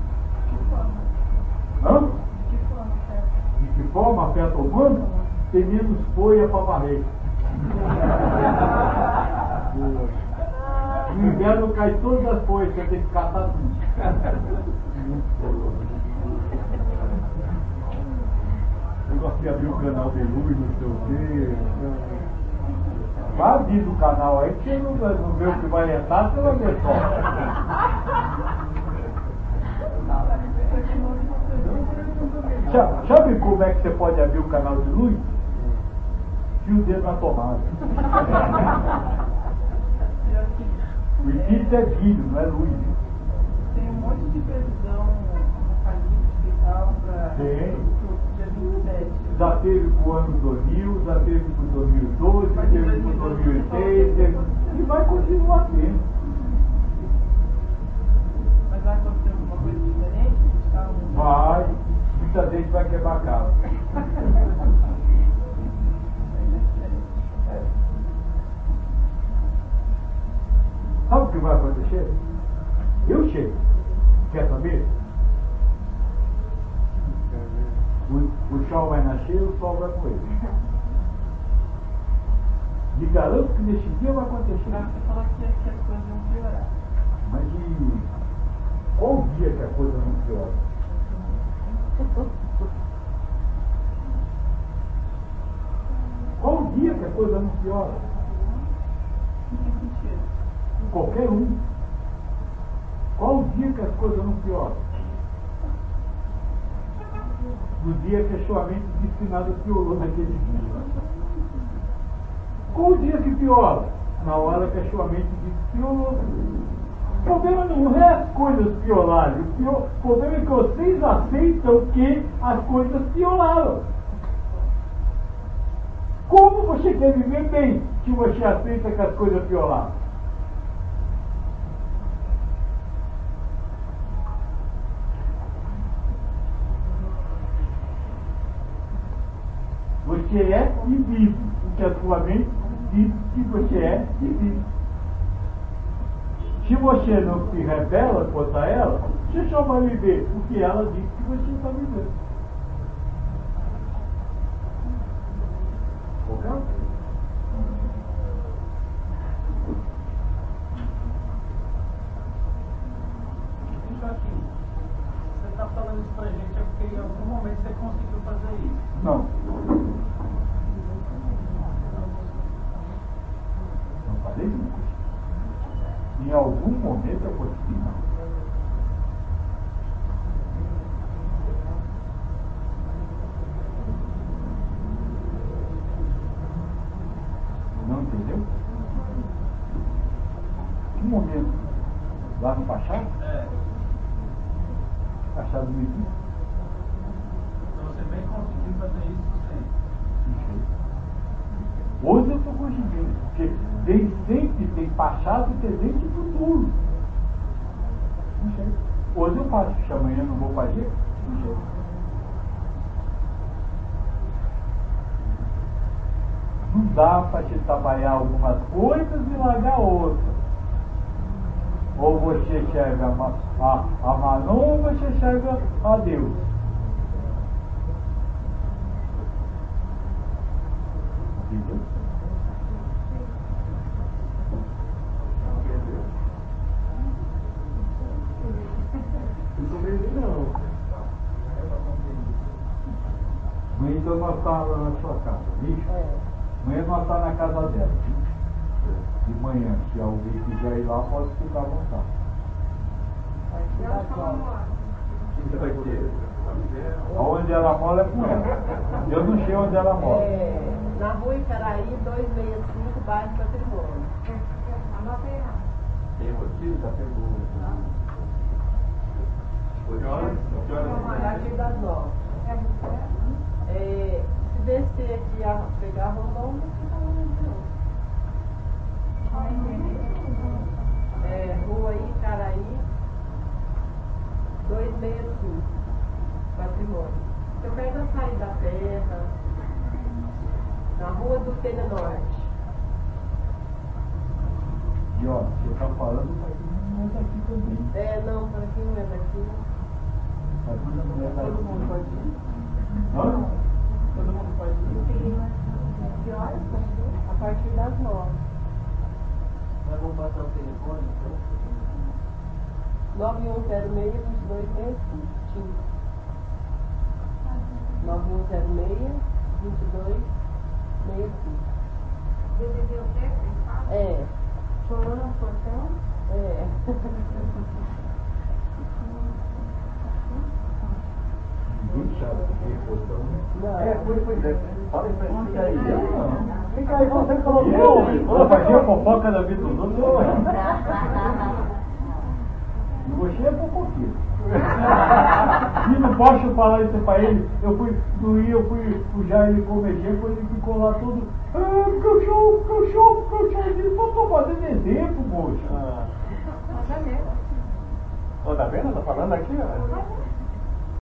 Hã? De que forma afeta o humano? Tem menos folha para varrer. No inverno cai todas as folhas, você tem que catar tudo. Eu gosto de abrir o canal de luz, não sei o quê. Vai abrir o canal aí, que você não, não vê o que vai entrar, você vai ver só. Já, já viu como é que você pode abrir o canal de luz? Fio o dedo na tomada. O espírito é vidro, não é luz. Tem um monte de previsão apocalíptica e tal para Tem. o dia vinte e sete. Já teve pro ano dois mil, já teve pro dois mil e doze, já teve pro dois mil e seis, teve... e vai continuar tendo. Mas vai acontecer alguma coisa diferente? Tá um... Vai, muita gente vai quebrar a cara. Sabe o que vai acontecer? Eu chego. Quer saber? O, o sol vai nascer, o sol vai com ele. Me garanto que nesse dia vai acontecer. Você falou que, que as coisas vão piorar. Mas e qual o dia que a coisa não piora? Qual o dia que a coisa não piora? Qualquer um. Qual o dia que as coisas não pioram? No dia que a sua mente diz que nada piorou naquele dia. Qual o dia que piora? Na hora que a sua mente diz que piorou. O problema não é as coisas piorarem. O pior, o problema é que vocês aceitam que as coisas pioraram. Como você quer viver bem se você aceita que as coisas pioraram? Você é e vive, porque a sua mente diz que você é e vive. Se você não se rebela contra ela, você só vai viver o que ela diz que você está vivendo. Ok? Joaquim, você está falando isso pra gente é porque em algum momento você conseguiu fazer isso. Não. Não falei nunca. Em algum momento eu consegui, não. Não entendeu? Que momento? Lá no Pachá? É. Pachá do Mito? Então você vem conseguindo fazer isso sempre. Hoje eu estou conseguindo, porque desde sempre tem passado, presente e futuro. Não sei. Hoje eu faço, se amanhã não vou fazer, não sei. Não dá para te trabalhar algumas coisas e largar outras. Ou você serve a, a, a Manon ou você serve a Deus. Entendeu? Não compreendi não. Amanhã então nós estamos lá na sua casa, viu? Amanhã nós estamos na casa dela. Viu? De manhã, se alguém quiser ir lá, pode ficar à vontade. Você vai ter? Onde ela mora é com ela. Eu não sei onde ela mora. É, na rua Icaraí, duzentos e sessenta e cinco, bairro Patrimônio. Tem motivo? Já pegou. Que horas? Que horas? A partir das nove. É, se descer aqui, a pegar a Rondon, não fica longe não. É, rua Icaraí, duzentos e sessenta e cinco, Patrimônio. Eu pego a saída da terra, na rua do Telha Norte. E ó, você tá falando, mas não é daqui também. É, não, para quem não é daqui. Mas não é daqui. Todo mundo pode ir? Hã? Todo mundo pode ir? Que horas? A partir das nove. Nós vamos passar o telefone, então? nove um zero seis, dois dois seis cinco. nove um zero seis, dois dois seis cinco. D D D o quê? É. Chorou no portão? É. Ninguém sabe o que é portão, né? Não. É, pois, pois é. Fala isso aí, fica aí. Fica aí, você falou que eu vou fazer a fofoca da vida dos outros. E você é fofoqueiro. E não posso falar isso pra ele. Eu fui doir, eu fui pujar ele comer, depois ele ficou lá todo. Ah, cachorro, cachorro, cachorro. Ele falou, tô fazendo exemplo, moça. Ah. Mas é mesmo. Ó, tá vendo? Tá falando aqui, ó.